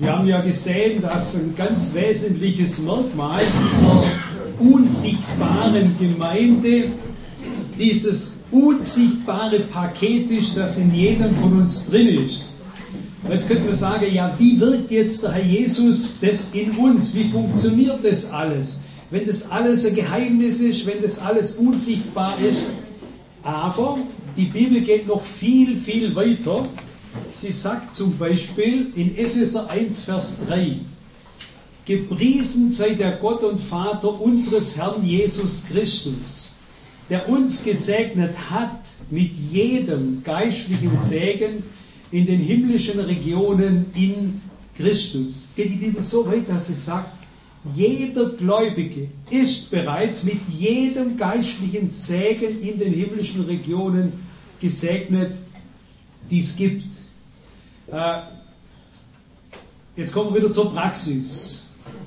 Wir haben ja gesehen, dass ein ganz wesentliches Merkmal dieser unsichtbaren Gemeinde dieses unsichtbare Paket ist, das in jedem von uns drin ist. Jetzt könnte man sagen, ja, wie wirkt jetzt der Herr Jesus das in uns? Wie funktioniert das alles? Wenn das alles ein Geheimnis ist, wenn das alles unsichtbar ist. Aber die Bibel geht noch viel, viel weiter. Sie sagt zum Beispiel in Epheser 1, Vers 3, gepriesen sei der Gott und Vater unseres Herrn Jesus Christus, der uns gesegnet hat mit jedem geistlichen Segen in den himmlischen Regionen in Christus. Geht die Bibel so weit, dass sie sagt, jeder Gläubige ist bereits mit jedem geistlichen Segen in den himmlischen Regionen gesegnet, die es gibt. Jetzt kommen wir wieder zur Praxis.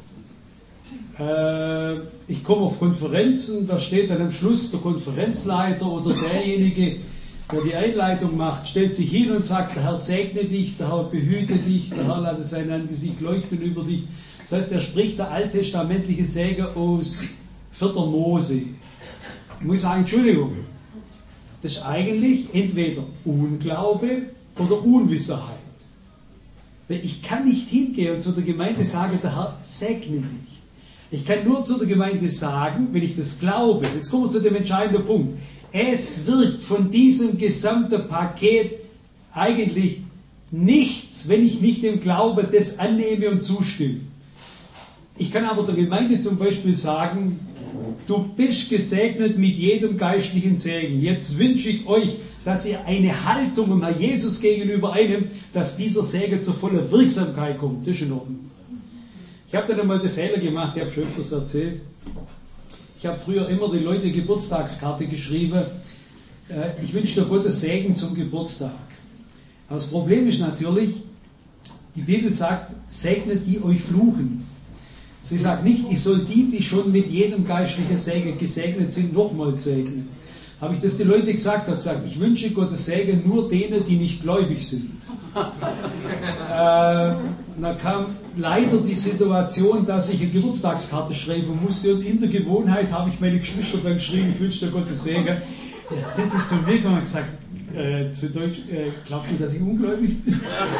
Ich komme auf Konferenzen, da steht dann am Schluss der Konferenzleiter oder derjenige, der die Einleitung macht, stellt sich hin und sagt, der Herr segne dich, der Herr behüte dich, der Herr lasse sein Angesicht leuchten über dich. Das heißt, er spricht der alttestamentliche Segen aus 4. Mose. Ich muss sagen, Entschuldigung, das ist eigentlich entweder Unglaube oder Unwissenheit. Ich kann nicht hingehen und zu der Gemeinde sagen, der Herr segne dich. Ich kann nur zu der Gemeinde sagen, wenn ich das glaube, jetzt kommen wir zu dem entscheidenden Punkt, es wirkt von diesem gesamten Paket eigentlich nichts, wenn ich nicht im Glauben das annehme und zustimme. Ich kann aber der Gemeinde zum Beispiel sagen, du bist gesegnet mit jedem geistlichen Segen. Jetzt wünsche ich euch, dass ihr eine Haltung dem Herrn Jesus gegenüber einnimmt, dass dieser Segen zur vollen Wirksamkeit kommt. Das ist in Ordnung. Ich habe dann einmal den Fehler gemacht, ich habe schon öfters erzählt. Ich habe früher immer den Leuten Geburtstagskarte geschrieben. Ich wünsche dir Gottes Segen zum Geburtstag. Aber das Problem ist natürlich, die Bibel sagt, segnet die euch fluchen. Sie sagt nicht, ich soll die schon mit jedem geistlichen Segen gesegnet sind, nochmals segnen. Habe ich das den Leuten gesagt, habe gesagt, ich wünsche Gottes Segen nur denen, die nicht gläubig sind. Dann kam leider die Situation, dass ich eine Geburtstagskarte schreiben musste und in der Gewohnheit habe ich meine Geschwister dann geschrieben, ich wünsche dir Gottes Segen. Jetzt sind sie zu mir gekommen und gesagt, zu Deutsch, glaubst du, dass ich ungläubig bin?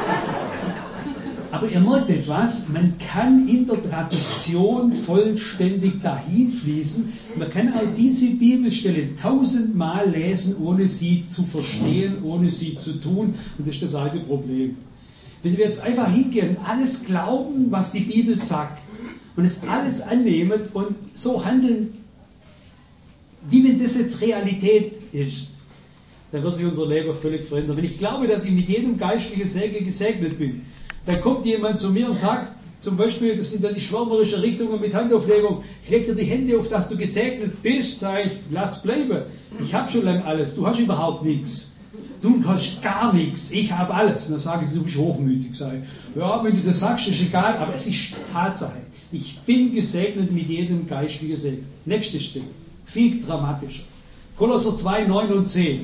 Aber ihr merkt etwas, man kann in der Tradition vollständig dahin fließen. Man kann auch diese Bibelstelle 1000-mal lesen, ohne sie zu verstehen, ohne sie zu tun. Und das ist das alte Problem. Wenn wir jetzt einfach hingehen, alles glauben, was die Bibel sagt, und es alles annehmen und so handeln, wie wenn das jetzt Realität ist, dann wird sich unser Leben völlig verändern. Wenn ich glaube, dass ich mit jedem geistlichen Segen gesegnet bin, dann kommt jemand zu mir und sagt, zum Beispiel, das sind dann die schwärmerischen Richtungen mit Handauflegung, ich lege dir die Hände auf, dass du gesegnet bist, sage ich, lass bleiben. Ich habe schon lange alles, du hast überhaupt nichts. Du hast gar nichts, ich habe alles. Und dann sage ich, du bist hochmütig. Sage ich, ja, wenn du das sagst, ist egal, aber es ist Tatsache. Ich bin gesegnet mit jedem geistlichen Segen. Nächste Stelle, viel dramatischer. Kolosser 2, 9 und 10.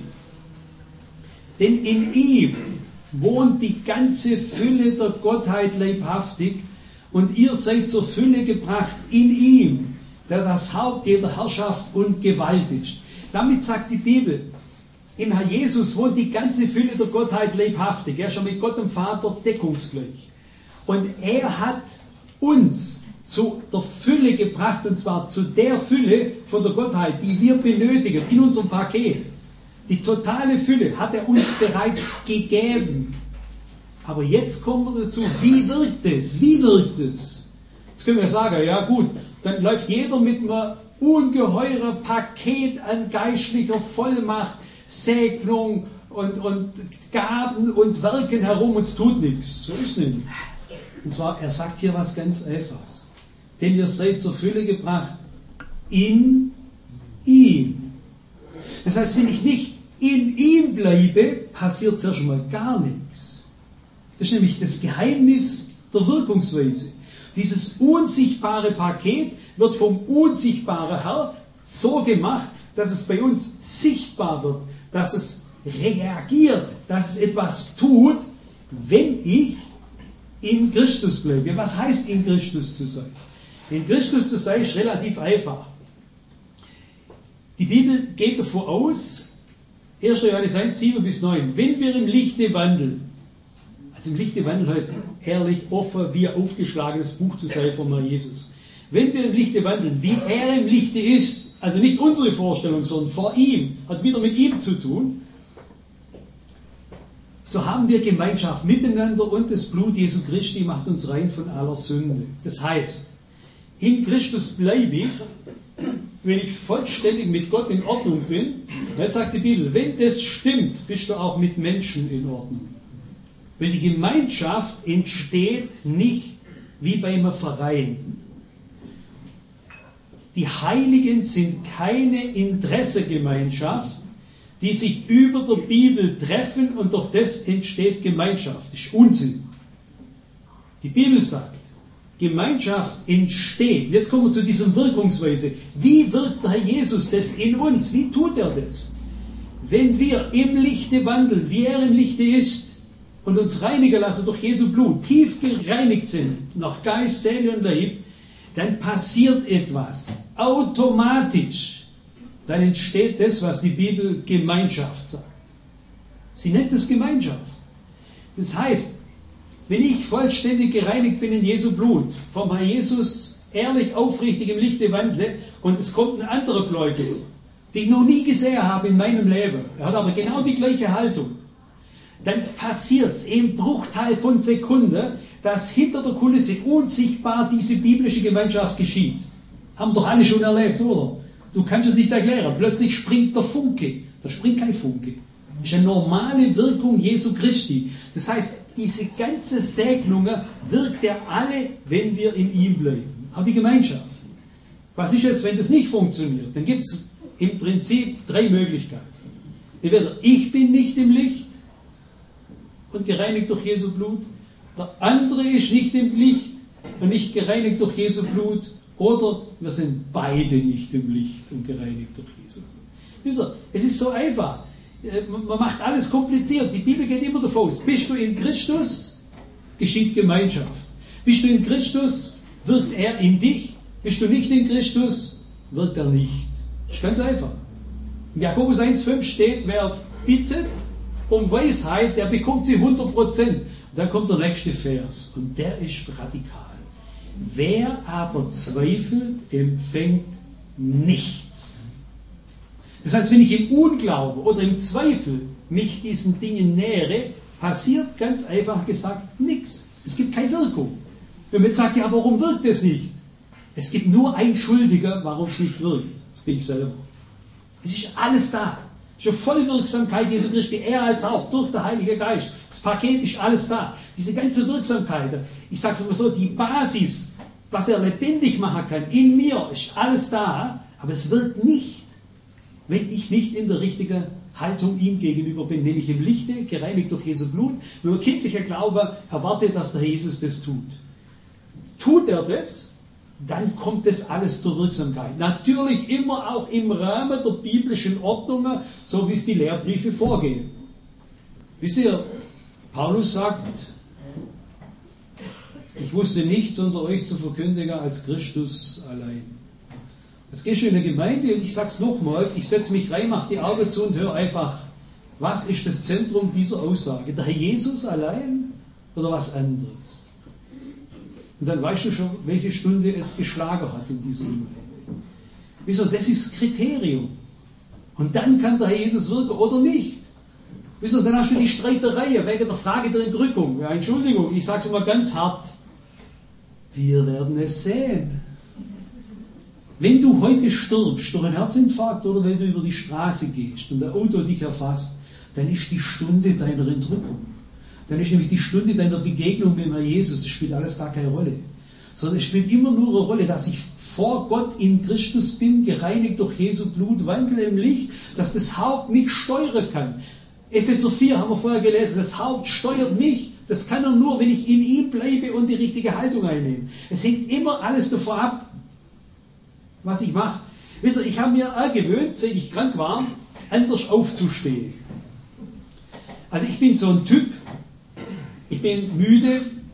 Denn in ihm wohnt die ganze Fülle der Gottheit leibhaftig und ihr seid zur Fülle gebracht in ihm, der das Haupt jeder Herrschaft und Gewalt ist. Damit sagt die Bibel, im Herr Jesus wohnt die ganze Fülle der Gottheit leibhaftig. Er ist schon mit Gott dem Vater deckungsgleich. Und er hat uns zu der Fülle gebracht, und zwar zu der Fülle von der Gottheit, die wir benötigen in unserem Paket. Die totale Fülle hat er uns bereits gegeben. Aber jetzt kommen wir dazu, wie wirkt es? Wie wirkt es? Jetzt können wir sagen, ja gut, dann läuft jeder mit einem ungeheuren Paket an geistlicher Vollmacht, Segnung und Gaben und Werken herum und es tut nichts. So ist es nicht. Und zwar, er sagt hier was ganz Einfaches. Denn ihr seid zur Fülle gebracht in ihm. Das heißt, wenn ich nicht in ihm bleibe, passiert zuerst mal gar nichts. Das ist nämlich das Geheimnis der Wirkungsweise. Dieses unsichtbare Paket wird vom unsichtbaren Herr so gemacht, dass es bei uns sichtbar wird, dass es reagiert, dass es etwas tut, wenn ich in Christus bleibe. Was heißt in Christus zu sein? In Christus zu sein ist relativ einfach. Die Bibel geht davon aus, 1. Johannes 1, 7 bis 9, wenn wir im Lichte wandeln, also im Lichte wandeln heißt ehrlich, offen, wie ein aufgeschlagenes Buch zu sein von Herrn Jesus. Wenn wir im Lichte wandeln, wie er im Lichte ist, also nicht unsere Vorstellung, sondern vor ihm, hat wieder mit ihm zu tun, so haben wir Gemeinschaft miteinander und das Blut Jesu Christi macht uns rein von aller Sünde. Das heißt, in Christus bleibe ich, wenn ich vollständig mit Gott in Ordnung bin. Jetzt sagt die Bibel, wenn das stimmt, bist du auch mit Menschen in Ordnung. Weil die Gemeinschaft entsteht nicht wie bei einem Verein. Die Heiligen sind keine Interessegemeinschaft, die sich über der Bibel treffen und durch das entsteht Gemeinschaft. Das ist Unsinn. Die Bibel sagt, Gemeinschaft entsteht. Jetzt kommen wir zu dieser Wirkungsweise. Wie wirkt der Herr Jesus das in uns? Wie tut er das? Wenn wir im Lichte wandeln, wie er im Lichte ist, und uns reinigen lassen durch Jesu Blut, tief gereinigt sind, nach Geist, Seele und Leib, dann passiert etwas. Automatisch. Dann entsteht das, was die Bibel Gemeinschaft sagt. Sie nennt es Gemeinschaft. Das heißt, wenn ich vollständig gereinigt bin in Jesu Blut, vom Herrn Jesus ehrlich, aufrichtig im Lichte wandle und es kommt ein anderer Gläubiger, den ich noch nie gesehen habe in meinem Leben, er hat aber genau die gleiche Haltung, dann passiert es im Bruchteil von Sekunde, dass hinter der Kulisse unsichtbar diese biblische Gemeinschaft geschieht. Haben doch alle schon erlebt, oder? Du kannst es nicht erklären. Plötzlich springt der Funke. Da springt kein Funke. Das ist eine normale Wirkung Jesu Christi. Das heißt, diese ganze Segnung wirkt ja alle, wenn wir in ihm bleiben. Auch die Gemeinschaft. Was ist jetzt, wenn das nicht funktioniert? Dann gibt es im Prinzip 3 Möglichkeiten. Entweder ich bin nicht im Licht und gereinigt durch Jesu Blut. Der andere ist nicht im Licht und nicht gereinigt durch Jesu Blut. Oder wir sind beide nicht im Licht und gereinigt durch Jesu Blut. Wisst ihr, es ist so einfach. Man macht alles kompliziert. Die Bibel geht immer davon aus. Bist du in Christus, geschieht Gemeinschaft. Bist du in Christus, wirkt er in dich. Bist du nicht in Christus, wirkt er nicht. Das ist ganz einfach. In Jakobus 1,5 steht, wer bittet um Weisheit, der bekommt sie 100%. Dann kommt der nächste Vers und der ist radikal. Wer aber zweifelt, empfängt nichts. Das heißt, wenn ich im Unglauben oder im Zweifel mich diesen Dingen nähere, passiert ganz einfach gesagt nichts. Es gibt keine Wirkung. Wenn man jetzt sagt, ja, warum wirkt das nicht? Es gibt nur einen Schuldiger, warum es nicht wirkt. Das bin ich selber. Es ist alles da. Es ist eine Vollwirksamkeit Jesu Christi, er als Haupt, durch den Heiligen Geist. Das Paket ist alles da. Diese ganze Wirksamkeit, ich sage es mal so, die Basis, was er lebendig machen kann, in mir, ist alles da, aber es wirkt nicht, wenn ich nicht in der richtigen Haltung ihm gegenüber bin, nämlich im Lichte, gereinigt durch Jesu Blut, wenn man kindlicher Glaube erwartet, dass der Jesus das tut. Tut er das, dann kommt das alles zur Wirksamkeit. Natürlich immer auch im Rahmen der biblischen Ordnungen, so wie es die Lehrbriefe vorgehen. Wisst ihr, Paulus sagt, ich wusste nichts unter euch zu verkündigen als Christus allein. Jetzt gehst du in eine Gemeinde und ich sage es nochmals, ich setze mich rein, mache die Augen zu und höre einfach, was ist das Zentrum dieser Aussage? Der Herr Jesus allein oder was anderes? Und dann weißt du schon, welche Stunde es geschlagen hat in dieser Gemeinde. Wieso? Das ist das Kriterium. Und dann kann der Herr Jesus wirken oder nicht. Wieso? Dann hast du die Streiterei wegen der Frage der Entrückung. Ja, Entschuldigung, ich sage es immer ganz hart. Wir werden es sehen. Wenn du heute stirbst durch einen Herzinfarkt oder wenn du über die Straße gehst und ein Auto dich erfasst, dann ist die Stunde deiner Entrückung. Dann ist nämlich die Stunde deiner Begegnung mit Herrn Jesus. Das spielt alles gar keine Rolle. Sondern es spielt immer nur eine Rolle, dass ich vor Gott in Christus bin, gereinigt durch Jesu Blut, wandle im Licht, dass das Haupt mich steuern kann. Epheser 4 haben wir vorher gelesen, das Haupt steuert mich. Das kann er nur, wenn ich in ihm bleibe und die richtige Haltung einnehme. Es hängt immer alles davon ab, was ich mache. Wisst ihr, ich habe mir angewöhnt, seit ich krank war, anders aufzustehen. Also ich bin so ein Typ, ich bin müde,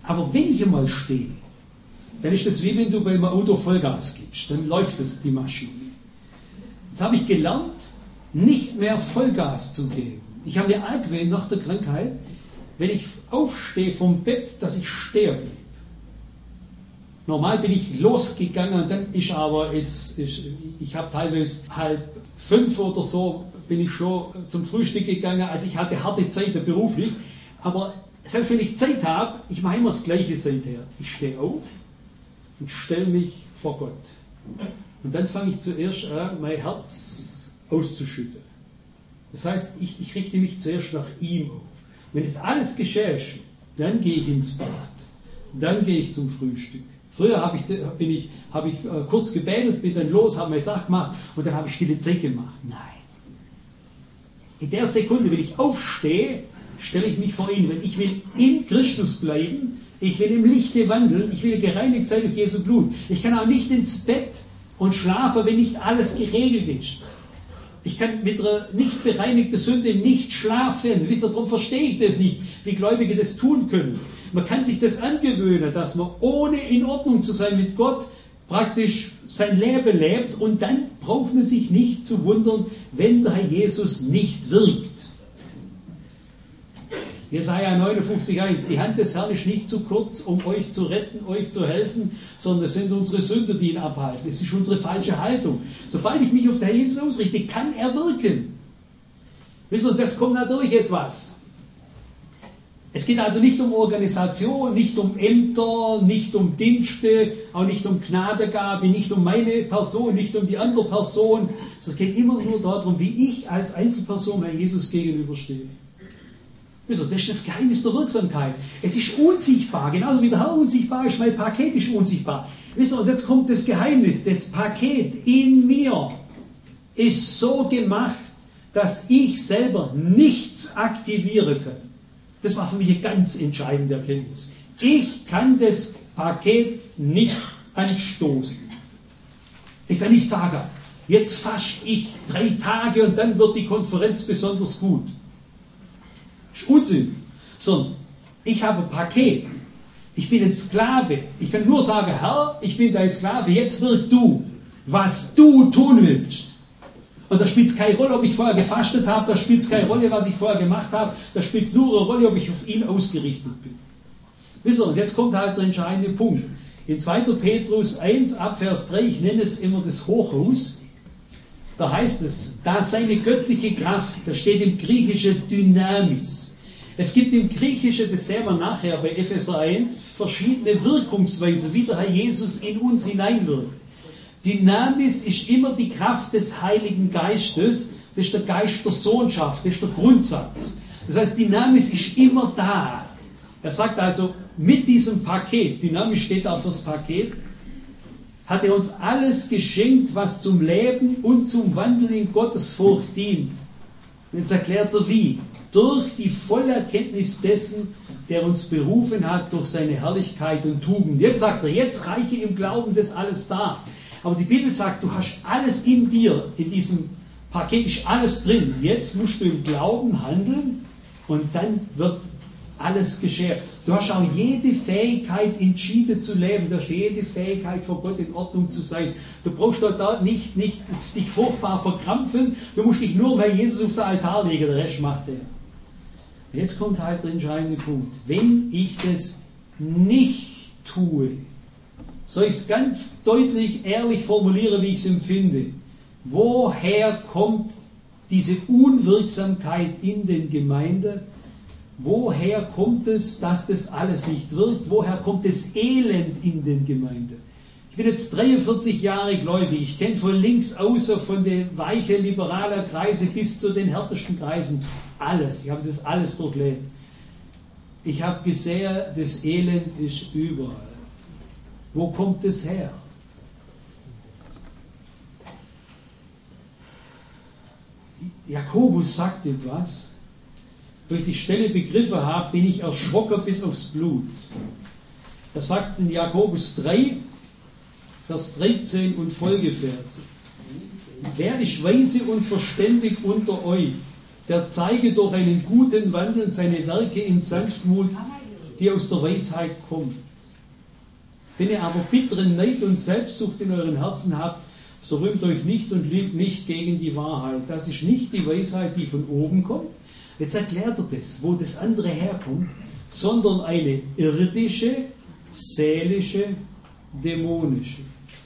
Aber wenn ich einmal stehe, dann ist das wie wenn du beim Auto Vollgas gibst, dann läuft es die Maschine. Jetzt habe ich gelernt, nicht mehr Vollgas zu geben. Ich habe mir angewöhnt nach der Krankheit, wenn ich aufstehe vom Bett, dass ich stehen bleibe. Normal bin ich losgegangen und dann ist aber, ich habe teilweise 4:30 oder so, bin ich schon zum Frühstück gegangen, also ich hatte harte Zeiten beruflich, aber selbst wenn ich Zeit habe, ich mache immer das Gleiche seither. Ich stehe auf und stelle mich vor Gott. Und dann fange ich zuerst an, mein Herz auszuschütten. Das heißt, ich richte mich zuerst nach ihm auf. Wenn es alles geschehen ist, dann gehe ich ins Bad. Dann gehe ich zum Frühstück. Früher habe ich kurz gebetet, bin dann los, habe meine Sache gemacht und dann habe ich stille Zeit gemacht. Nein. In der Sekunde, wenn ich aufstehe, stelle ich mich vor ihn. Wenn ich will in Christus bleiben, ich will im Lichte wandeln, ich will gereinigt sein durch Jesu Blut. Ich kann auch nicht ins Bett und schlafen, wenn nicht alles geregelt ist. Ich kann mit einer nicht bereinigten Sünde nicht schlafen. Wisst ihr, darum verstehe ich das nicht, wie Gläubige das tun können. Man kann sich das angewöhnen, dass man ohne in Ordnung zu sein mit Gott praktisch sein Leben lebt und dann braucht man sich nicht zu wundern, wenn der Herr Jesus nicht wirkt. Jesaja 59,1: Die Hand des Herrn ist nicht zu kurz, um euch zu retten, euch zu helfen, sondern es sind unsere Sünder, die ihn abhalten. Es ist unsere falsche Haltung. Sobald ich mich auf den Herr Jesus ausrichte, kann er wirken. Wisst ihr, das kommt natürlich etwas. Es geht also nicht um Organisation, nicht um Ämter, nicht um Dienste, auch nicht um Gnadegabe, nicht um meine Person, nicht um die andere Person. Es geht immer nur darum, wie ich als Einzelperson Herr Jesus gegenüberstehe. Wisst ihr, das ist das Geheimnis der Wirksamkeit. Es ist unsichtbar, genauso wie der Herr unsichtbar ist, mein Paket ist unsichtbar. Wisst ihr, und jetzt kommt das Geheimnis. Das Paket in mir ist so gemacht, dass ich selber nichts aktivieren kann. Das war für mich eine ganz entscheidende Erkenntnis. Ich kann das Paket nicht anstoßen. Ich kann nicht sagen, jetzt faste ich 3 Tage und dann wird die Konferenz besonders gut. Das ist Unsinn. Sondern ich habe ein Paket. Ich bin ein Sklave. Ich kann nur sagen, Herr, ich bin dein Sklave, jetzt wirk du, was du tun willst. Und da spielt es keine Rolle, ob ich vorher gefastet habe, da spielt es keine Rolle, was ich vorher gemacht habe, da spielt es nur eine Rolle, ob ich auf ihn ausgerichtet bin. Wisst ihr, und jetzt kommt halt der entscheidende Punkt. In 2. Petrus 1, ab Vers 3, ich nenne es immer das Hochhaus, da heißt es, da seine göttliche Kraft, das steht im Griechischen Dynamis. Es gibt im Griechischen, das sehen wir nachher bei Epheser 1, verschiedene Wirkungsweisen, wie der Herr Jesus in uns hineinwirkt. Dynamis ist immer die Kraft des Heiligen Geistes, das ist der Geist der Sohnschaft, das ist der Grundsatz. Das heißt, Dynamis ist immer da. Er sagt also, mit diesem Paket, Dynamis steht da fürs Paket, hat er uns alles geschenkt, was zum Leben und zum Wandel in Gottesfurcht dient. Und jetzt erklärt er wie. Durch die volle Erkenntnis dessen, der uns berufen hat durch seine Herrlichkeit und Tugend. Jetzt sagt er, jetzt reiche im Glauben das alles da. Aber die Bibel sagt, du hast alles in dir, in diesem Paket ist alles drin. Jetzt musst du im Glauben handeln und dann wird alles geschehen. Du hast auch jede Fähigkeit, entschieden zu leben. Du hast jede Fähigkeit, vor Gott in Ordnung zu sein. Du brauchst da nicht dich furchtbar verkrampfen. Du musst dich nur bei Jesus auf den Altar legen, der Rest macht er. Jetzt kommt halt der entscheidende Punkt. Wenn ich das nicht tue, soll ich es ganz deutlich, ehrlich formulieren, wie ich es empfinde. Woher kommt diese Unwirksamkeit in den Gemeinden? Woher kommt es, dass das alles nicht wirkt? Woher kommt das Elend in den Gemeinden? Ich bin jetzt 43 Jahre gläubig. Ich kenne von links außer von den weichen liberalen Kreisen bis zu den härtesten Kreisen alles. Ich habe das alles durchlebt. Ich habe gesehen, das Elend ist überall. Wo kommt es her? Jakobus sagt etwas. Durch die Stelle begriffen habe, bin ich erschrocken bis aufs Blut. Er sagt in Jakobus 3, Vers 13 und Folgeverse. Wer ist weise und verständig unter euch, der zeige durch einen guten Wandel seine Werke in Sanftmut die aus der Weisheit kommt. Wenn ihr aber bitteren Neid und Selbstsucht in euren Herzen habt, so rühmt euch nicht und lügt nicht gegen die Wahrheit. Das ist nicht die Weisheit, die von oben kommt. Jetzt erklärt er das, wo das andere herkommt, sondern eine irdische, seelische, dämonische.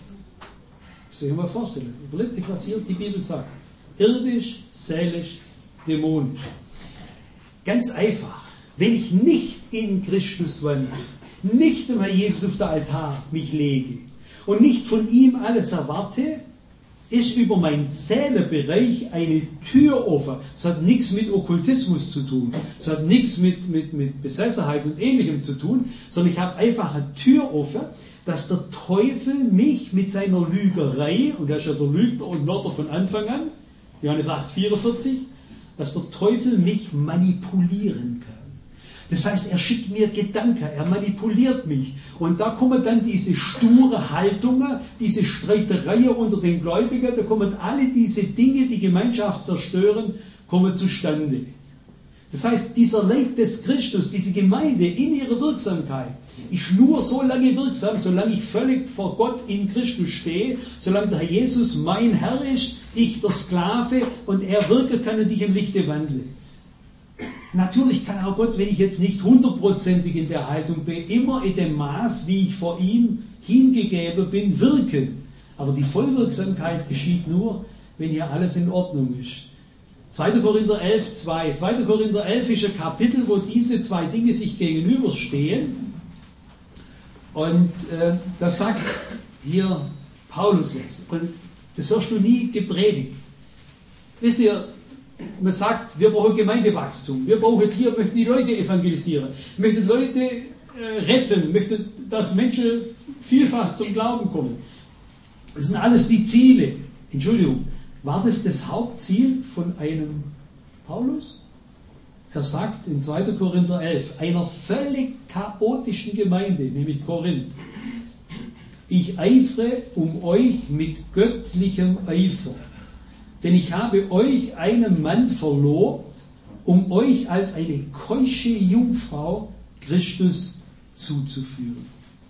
Das soll ich mir vorstellen. Überlegt euch, was hier die Bibel sagt. Irdisch, seelisch, dämonisch. Ganz einfach. Wenn ich nicht in Christus wandle, nicht dem Herrn Jesus auf der Altar mich lege und nicht von ihm alles erwarte, ist über meinen Seelenbereich eine Tür offen. Es hat nichts mit Okkultismus zu tun. Es hat nichts mit Besessenheit und Ähnlichem zu tun, sondern ich habe einfach eine Tür offen, dass der Teufel mich mit seiner Lügerei, und er ist ja der Lügner und Mörder von Anfang an, Johannes 8,44, dass der Teufel mich manipulieren kann. Das heißt, er schickt mir Gedanken, er manipuliert mich. Und da kommen dann diese sture Haltungen, diese Streitereien unter den Gläubigen, da kommen alle diese Dinge, die Gemeinschaft zerstören, kommen zustande. Das heißt, dieser Leib des Christus, diese Gemeinde in ihrer Wirksamkeit, ist nur so lange wirksam, solange ich völlig vor Gott in Christus stehe, solange der Herr Jesus mein Herr ist, ich der Sklave und er wirken kann und ich im Lichte wandle. Natürlich kann auch Gott, wenn ich jetzt nicht hundertprozentig in der Haltung bin, immer in dem Maß, wie ich vor ihm hingegeben bin, wirken. Aber die Vollwirksamkeit geschieht nur, wenn hier alles in Ordnung ist. 2. Korinther 11, 2. 2. Korinther 11 ist ein Kapitel, wo diese zwei Dinge sich gegenüberstehen. Und da sagt hier Paulus was. Und das hörst du nie gepredigt. Wisst ihr, man sagt, wir brauchen Gemeindewachstum. Wir möchten die Leute evangelisieren. Möchten Leute retten. Möchten, dass Menschen vielfach zum Glauben kommen. Das sind alles die Ziele. Entschuldigung, war das Hauptziel von einem Paulus? Er sagt in 2. Korinther 11, einer völlig chaotischen Gemeinde, nämlich Korinth: Ich eifere um euch mit göttlichem Eifer. Denn ich habe euch einem Mann verlobt, um euch als eine keusche Jungfrau Christus zuzuführen.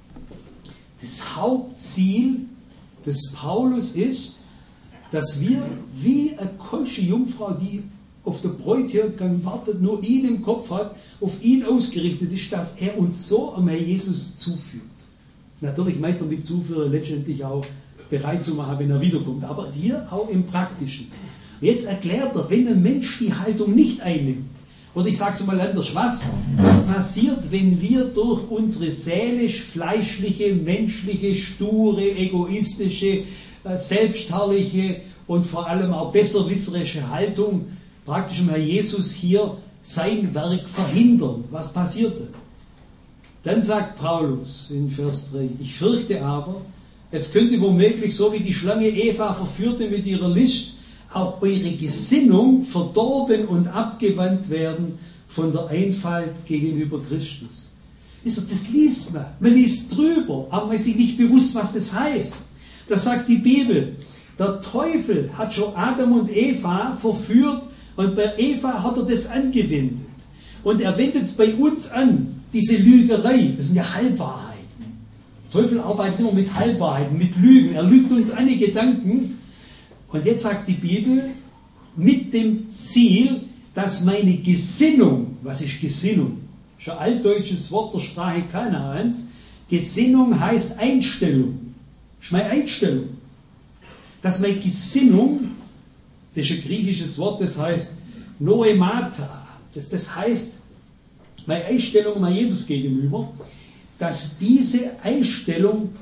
Das Hauptziel des Paulus ist, dass wir wie eine keusche Jungfrau, die auf der Bräutigam wartet, nur ihn im Kopf hat, auf ihn ausgerichtet ist, dass er uns so am Herrn Jesus zuführt. Natürlich meint er mit Zuführen letztendlich auch bereit zu machen, wenn er wiederkommt. Aber hier auch im Praktischen. Jetzt erklärt er, wenn ein Mensch die Haltung nicht einnimmt, oder ich sage es mal anders, was passiert, wenn wir durch unsere seelisch-fleischliche, menschliche, sture, egoistische, selbstherrliche und vor allem auch besserwisserische Haltung praktisch im Herrn Jesus hier sein Werk verhindern? Was passiert dann? Dann sagt Paulus in Vers 3, ich fürchte aber, es könnte womöglich, so wie die Schlange Eva verführte mit ihrer List, auch eure Gesinnung verdorben und abgewandt werden von der Einfalt gegenüber Christus. Das liest man. Man liest drüber, aber man ist sich nicht bewusst, was das heißt. Da sagt die Bibel, der Teufel hat schon Adam und Eva verführt und bei Eva hat er das angewendet. Und er wendet es bei uns an, diese Lügerei, das sind ja Halbwahrheiten. Der Teufel arbeitet immer mit Halbwahrheiten, mit Lügen. Er lügt uns an die Gedanken. Und jetzt sagt die Bibel, mit dem Ziel, dass meine Gesinnung, was ist Gesinnung? Das ist ein altdeutsches Wort der Sprache Kanaans. Gesinnung heißt Einstellung. Das ist meine Einstellung. Dass meine Gesinnung, das ist ein griechisches Wort, das heißt Noemata. Das heißt, meine Einstellung mal Jesus gegenüber, dass diese Einstellung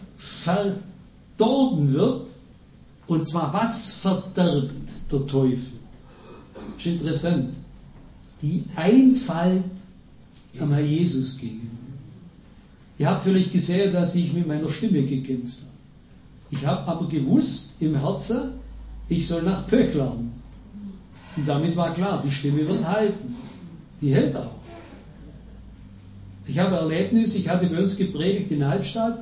verdorben wird. Und zwar, was verderbt der Teufel? Das ist interessant. Die Einfalt am Herrn Jesus gegenüber. Ihr habt vielleicht gesehen, dass ich mit meiner Stimme gekämpft habe. Ich habe aber gewusst im Herzen, ich soll nach Pöchlern. Und damit war klar, die Stimme wird halten. Die hält auch. Ich habe Erlebnis, ich hatte bei uns gepredigt in Halbstadt,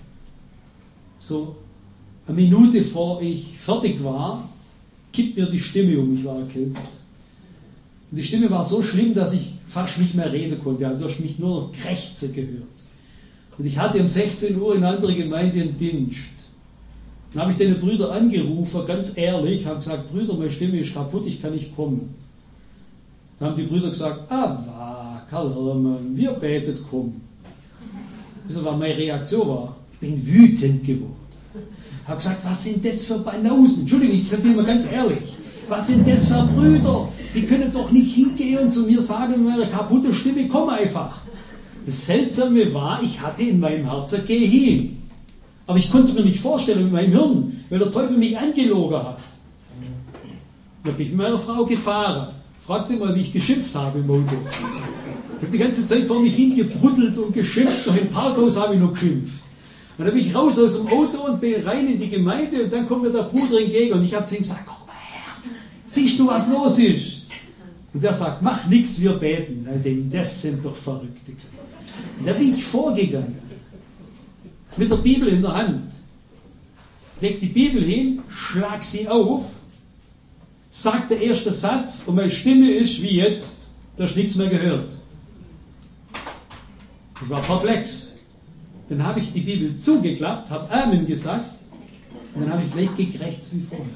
so eine Minute vor ich fertig war, kippt mir die Stimme um, ich war erkältet. Und die Stimme war so schlimm, dass ich fast nicht mehr reden konnte. Also hast du mich nur noch krächzen gehört. Und ich hatte um 16 Uhr in einer anderen Gemeinde einen Dienst. Dann habe ich den Brüder angerufen, ganz ehrlich, habe gesagt, Brüder, meine Stimme ist kaputt, ich kann nicht kommen. Dann haben die Brüder gesagt, Karl Hermann, wir beten, komm. Wisst ihr, was meine Reaktion war? Ich bin wütend geworden. Ich habe gesagt, was sind das für Banausen? Entschuldigung, ich sage dir mal ganz ehrlich. Was sind das für Brüder? Die können doch nicht hingehen und zu mir sagen, mit einer kaputten Stimme, komm einfach. Das Seltsame war, ich hatte in meinem Herzen, geh hin. Aber ich konnte es mir nicht vorstellen mit meinem Hirn, weil der Teufel mich angelogen hat. Da bin ich mit meiner Frau gefahren. Fragt sie mal, wie ich geschimpft habe im Auto. Ich habe die ganze Zeit vor mich hingebruddelt und geschimpft. Noch im Parkhaus habe ich noch geschimpft. Und dann bin ich raus aus dem Auto und bin rein in die Gemeinde und dann kommt mir der Bruder entgegen und ich habe zu ihm gesagt, guck mal her, siehst du, was los ist? Und der sagt, mach nichts, wir beten. Ich denke, das sind doch Verrückte. Und da bin ich vorgegangen, mit der Bibel in der Hand. Leg die Bibel hin, schlag sie auf, sag der erste Satz und meine Stimme ist wie jetzt, da hast nichts mehr gehört. Ich war perplex. Dann habe ich die Bibel zugeklappt, habe Amen gesagt und dann habe ich gleich gekrächzt wie vorher.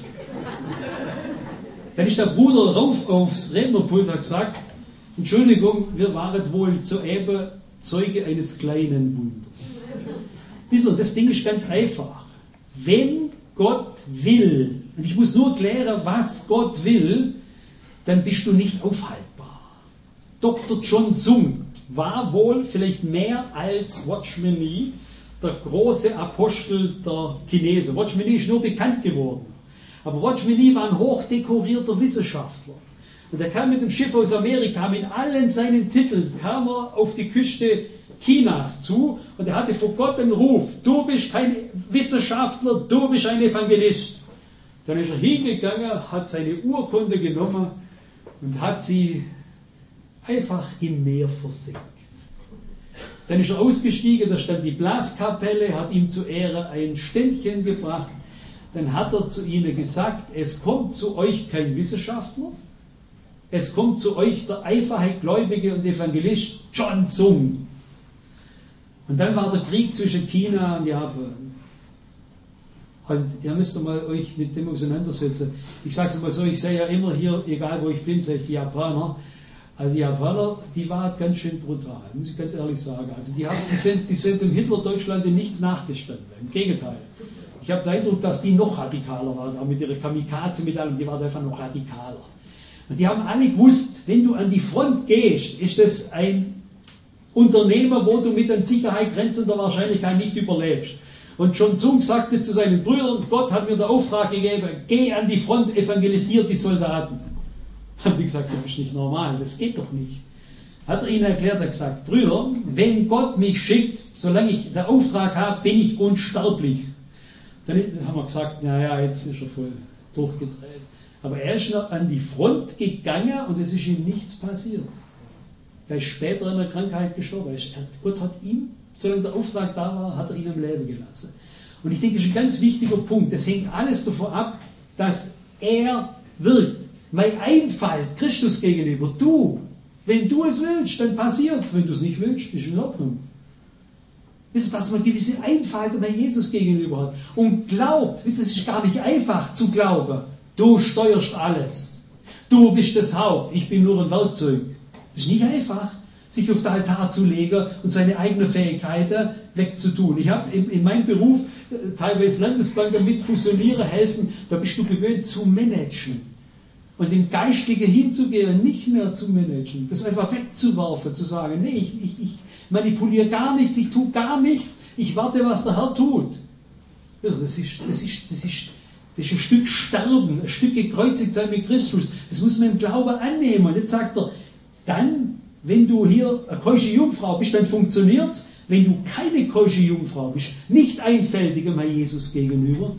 Dann ist der Bruder rauf aufs Rednerpult und hat gesagt, Entschuldigung, wir waren wohl soeben Zeuge eines kleinen Wunders. Wieso? Das Ding ist ganz einfach. Wenn Gott will, und ich muss nur klären, was Gott will, dann bist du nicht aufhaltbar. Dr. John Sung war wohl vielleicht mehr als Watchman Nee der große Apostel der Chinesen. Watchman Nee ist nur bekannt geworden. Aber Watchman Nee war ein hochdekorierter Wissenschaftler. Und er kam mit dem Schiff aus Amerika, mit allen seinen Titeln, kam er auf die Küste Chinas zu und er hatte vor Gott einen Ruf, du bist kein Wissenschaftler, du bist ein Evangelist. Dann ist er hingegangen, hat seine Urkunde genommen und hat sie einfach im Meer versenkt. Dann ist er ausgestiegen, da stand die Blaskapelle, hat ihm zu Ehre ein Ständchen gebracht. Dann hat er zu ihnen gesagt, es kommt zu euch kein Wissenschaftler, es kommt zu euch der einfache Gläubige und Evangelist John Sung. Und dann war der Krieg zwischen China und Japan. Und ihr müsst mal euch mit dem auseinandersetzen. Ich sage es mal so, ich sehe ja immer hier, egal wo ich bin, sehe ich die Japaner. Also die Japaner, die waren ganz schön brutal, muss ich ganz ehrlich sagen. Also die sind dem Hitler-Deutschland in nichts nachgestanden. Im Gegenteil. Ich habe den Eindruck, dass die noch radikaler waren, auch mit ihrer Kamikaze, mit allem, die waren einfach noch radikaler. Und die haben alle gewusst, wenn du an die Front gehst, ist das ein Unternehmer, wo du mit an Sicherheit grenzender Wahrscheinlichkeit nicht überlebst. Und John Sung sagte zu seinen Brüdern, Gott hat mir den Auftrag gegeben, geh an die Front, evangelisier die Soldaten. Haben die gesagt, du bist nicht normal, das geht doch nicht. Hat er ihnen erklärt, er gesagt, Brüder, wenn Gott mich schickt, solange ich den Auftrag habe, bin ich unsterblich. Dann haben wir gesagt, naja, jetzt ist er voll durchgedreht. Aber er ist noch an die Front gegangen und es ist ihm nichts passiert. Er ist später an der Krankheit gestorben. Gott hat ihm, solange der Auftrag da war, hat er ihn am Leben gelassen. Und ich denke, das ist ein ganz wichtiger Punkt. Das hängt alles davon ab, dass er wirkt. Mein Einfalt Christus gegenüber, wenn du es willst, dann passiert es. Wenn du es nicht willst, ist in Ordnung. Wisst ihr, dass man eine gewisse Einfalt bei Jesus gegenüber hat und glaubt, wisst ihr, es ist gar nicht einfach zu glauben, du steuerst alles, du bist das Haupt, ich bin nur ein Werkzeug. Es ist nicht einfach, sich auf den Altar zu legen und seine eigenen Fähigkeiten wegzutun. Ich habe in meinem Beruf teilweise Landesbanken mit fusionieren helfen, da bist du gewöhnt zu managen. Und im Geistlichen hinzugehen, nicht mehr zu managen, das einfach wegzuwerfen, zu sagen, nee, ich manipuliere gar nichts, ich tue gar nichts, ich warte, was der Herr tut. Also das ist ein Stück Sterben, ein Stück gekreuzigt sein mit Christus. Das muss man im Glauben annehmen. Und jetzt sagt er, dann, wenn du hier eine keusche Jungfrau bist, dann funktioniert es. Wenn du keine keusche Jungfrau bist, nicht einfältig mal Jesus gegenüber,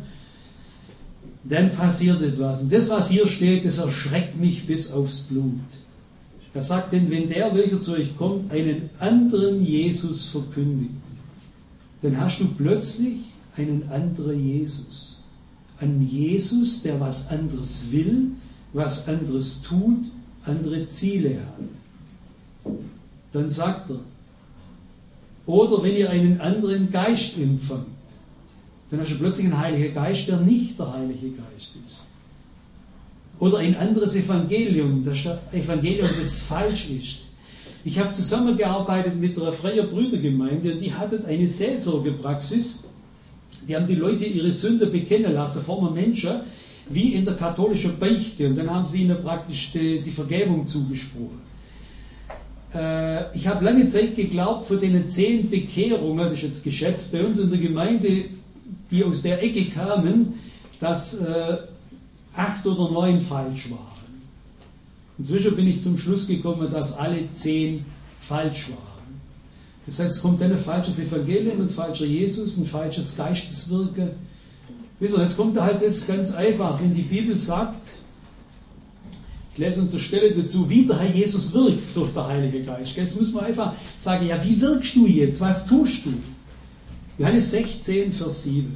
dann passiert etwas. Und das, was hier steht, das erschreckt mich bis aufs Blut. Er sagt, denn wenn der, welcher zu euch kommt, einen anderen Jesus verkündigt, dann hast du plötzlich einen anderen Jesus. Einen Jesus, der was anderes will, was anderes tut, andere Ziele hat. Dann sagt er, oder wenn ihr einen anderen Geist empfangt, dann hast du plötzlich einen Heiligen Geist, der nicht der Heilige Geist ist. Oder ein anderes Evangelium, das Evangelium, das falsch ist. Ich habe zusammengearbeitet mit einer Freier Brüdergemeinde und die hatten eine Seelsorgepraxis. Die haben die Leute ihre Sünde bekennen lassen vor einem Menschen, wie in der katholischen Beichte. Und dann haben sie ihnen praktisch die Vergebung zugesprochen. Ich habe lange Zeit geglaubt, von den 10 Bekehrungen, das ist jetzt geschätzt, bei uns in der Gemeinde, die aus der Ecke kamen, dass 8 oder 9 falsch waren. Inzwischen bin ich zum Schluss gekommen, dass alle 10 falsch waren. Das heißt, es kommt dann ein falsches Evangelium, ein falscher Jesus, ein falsches Geisteswirken. Wisst ihr, jetzt kommt da halt das ganz einfach, wenn die Bibel sagt, ich lese uns eine Stelle dazu, wie der Herr Jesus wirkt durch den Heiligen Geist. Jetzt muss man einfach sagen, ja, wie wirkst du jetzt? Was tust du? Johannes 16, Vers 7.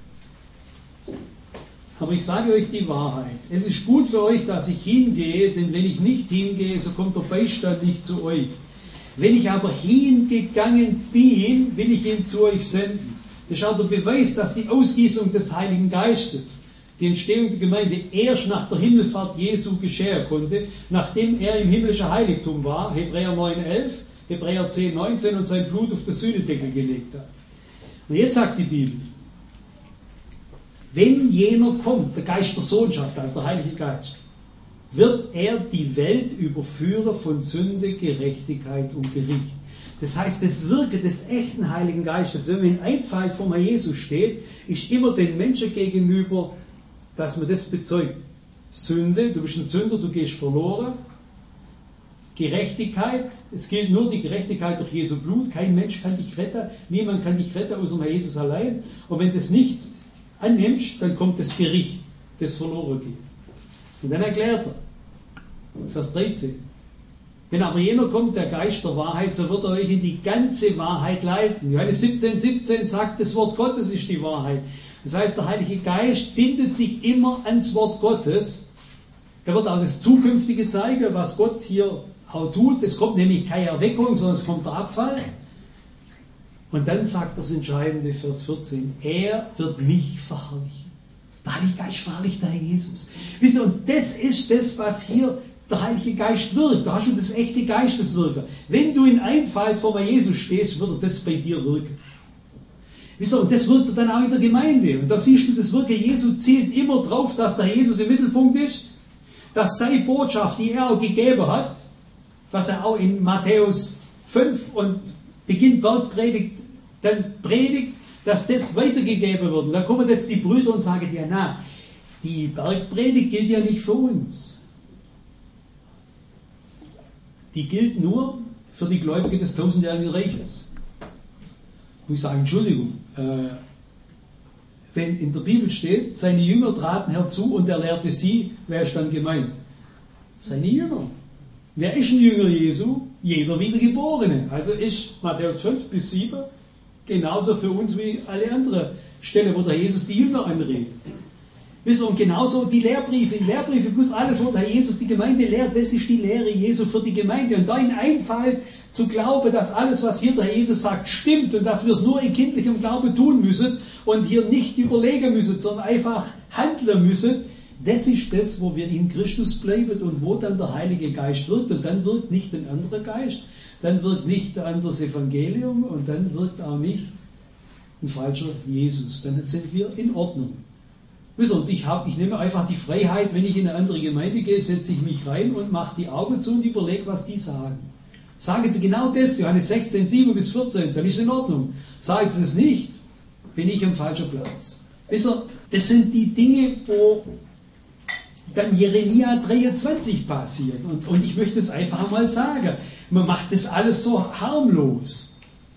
Aber ich sage euch die Wahrheit. Es ist gut für euch, dass ich hingehe, denn wenn ich nicht hingehe, so kommt der Beistand nicht zu euch. Wenn ich aber hingegangen bin, will ich ihn zu euch senden. Das ist auch der Beweis, dass die Ausgießung des Heiligen Geistes, die Entstehung der Gemeinde, erst nach der Himmelfahrt Jesu geschehen konnte, nachdem er im himmlischen Heiligtum war, Hebräer 9,11, Hebräer 10,19 und sein Blut auf den Sühnedeckel gelegt hat. Und jetzt sagt die Bibel, wenn jener kommt, der Geist der Sohnschaft, also der Heilige Geist, wird er die Welt überführen von Sünde, Gerechtigkeit und Gericht. Das heißt, das Wirken des echten Heiligen Geistes, wenn man in Einfalt vor Herrn Jesus steht, ist immer den Menschen gegenüber, dass man das bezeugt. Sünde, du bist ein Sünder, du gehst verloren. Gerechtigkeit, es gilt nur die Gerechtigkeit durch Jesu Blut, kein Mensch kann dich retten, niemand kann dich retten außer Herrn Jesus allein. Und wenn du das nicht annimmst, dann kommt das Gericht, das verloren geht. Und dann erklärt er, Vers 13, wenn aber jener kommt, der Geist der Wahrheit, so wird er euch in die ganze Wahrheit leiten. Johannes 17,17 sagt, das Wort Gottes ist die Wahrheit. Das heißt, der Heilige Geist bindet sich immer ans Wort Gottes. Er wird auch das Zukünftige zeigen, was Gott hier auch tut. Es kommt nämlich keine Erweckung, sondern es kommt der Abfall. Und dann sagt das entscheidende Vers 14, er wird mich verherrlichen. Der Heilige Geist verherrlicht der Herr Jesus. Wisst ihr, und das ist das, was hier der Heilige Geist wirkt. Da hast du das echte Geisteswirken. Wenn du in Einfalt vor Jesus stehst, wird er das bei dir wirken. Wisst ihr, und das wirkt er dann auch in der Gemeinde. Und da siehst du, das Wirken Jesu zielt immer drauf, dass der Jesus im Mittelpunkt ist, dass seine Botschaft, die er auch gegeben hat, was er auch in Matthäus 5 und Beginn Bergpredigt dann predigt, dass das weitergegeben wird. Und dann kommen jetzt die Brüder und sagen, ja na, die Bergpredigt gilt ja nicht für uns. Die gilt nur für die Gläubigen des tausendjährigen Reiches. Ich muss sagen, Entschuldigung, wenn in der Bibel steht, seine Jünger traten herzu und er lehrte sie, wer ist dann gemeint? Seine Jünger. Wer ist ein Jünger Jesu? Jeder Wiedergeborene. Also ist Matthäus 5 bis 7 genauso für uns wie alle anderen Stellen, wo der Jesus die Jünger anredet. Wisst ihr, und genauso die Lehrbriefe. In Lehrbriefe plus alles, wo der Jesus die Gemeinde lehrt, das ist die Lehre Jesu für die Gemeinde. Und da in Einfall zu glauben, dass alles, was hier der Jesus sagt, stimmt und dass wir es nur in kindlichem Glauben tun müssen und hier nicht überlegen müssen, sondern einfach handeln müssen, das ist das, wo wir in Christus bleiben und wo dann der Heilige Geist wirkt. Und dann wirkt nicht ein anderer Geist, dann wirkt nicht ein anderes Evangelium und dann wirkt auch nicht ein falscher Jesus. Dann sind wir in Ordnung. Und ich nehme einfach die Freiheit, wenn ich in eine andere Gemeinde gehe, setze ich mich rein und mache die Augen zu und überlege, was die sagen. Sagen sie genau das, Johannes 16, 7 bis 14, dann ist es in Ordnung. Sagen sie es nicht, bin ich am falschen Platz. Das sind die Dinge, wo dann Jeremia 23 passiert. Und ich möchte es einfach mal sagen. Man macht das alles so harmlos.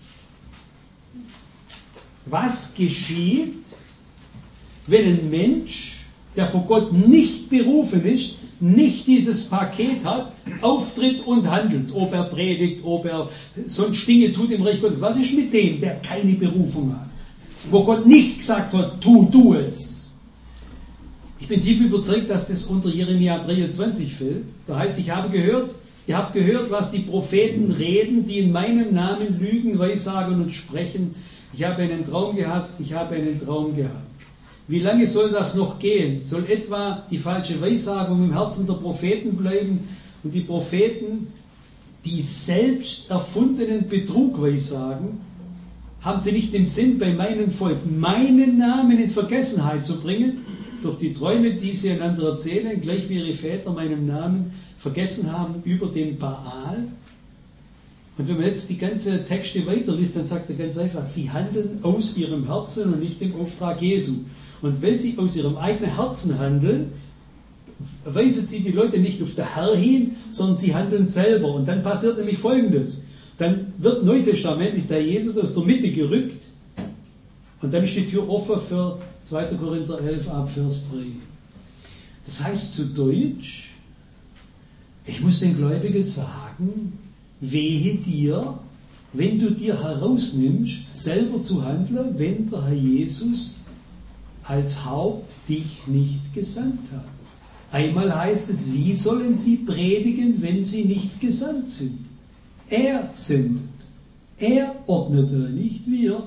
Was geschieht, wenn ein Mensch, der vor Gott nicht berufen ist, nicht dieses Paket hat, auftritt und handelt, ob er predigt, ob er sonst Dinge tut im Reich Gottes? Was ist mit dem, der keine Berufung hat? Wo Gott nicht gesagt hat, tu es. Ich bin tief überzeugt, dass das unter Jeremia 23 fällt. Da heißt, ich habe gehört, Ihr habt gehört, was die Propheten reden, die in meinem Namen lügen, weissagen und sprechen. Ich habe einen Traum gehabt, ich habe einen Traum gehabt. Wie lange soll das noch gehen? Soll etwa die falsche Weissagung im Herzen der Propheten bleiben und die Propheten, die selbst erfundenen Betrug weissagen, haben sie nicht im Sinn, bei meinem Volk meinen Namen in Vergessenheit zu bringen, durch die Träume, die sie einander erzählen, gleich wie ihre Väter meinen Namen vergessen haben über den Baal? Und wenn man jetzt die ganze Texte weiterliest, dann sagt er ganz einfach, sie handeln aus ihrem Herzen und nicht im Auftrag Jesu. Und wenn sie aus ihrem eigenen Herzen handeln, weisen sie die Leute nicht auf den Herr hin, sondern sie handeln selber. Und dann passiert nämlich Folgendes. Dann wird neutestamentlich der Jesus aus der Mitte gerückt und dann ist die Tür offen für 2. Korinther 11 ab Vers 3. Das heißt zu Deutsch, ich muss den Gläubigen sagen, wehe dir, wenn du dir herausnimmst, selber zu handeln, wenn der Herr Jesus als Haupt dich nicht gesandt hat. Einmal heißt es, wie sollen sie predigen, wenn sie nicht gesandt sind? Er sendet. Er ordnet, nicht wir.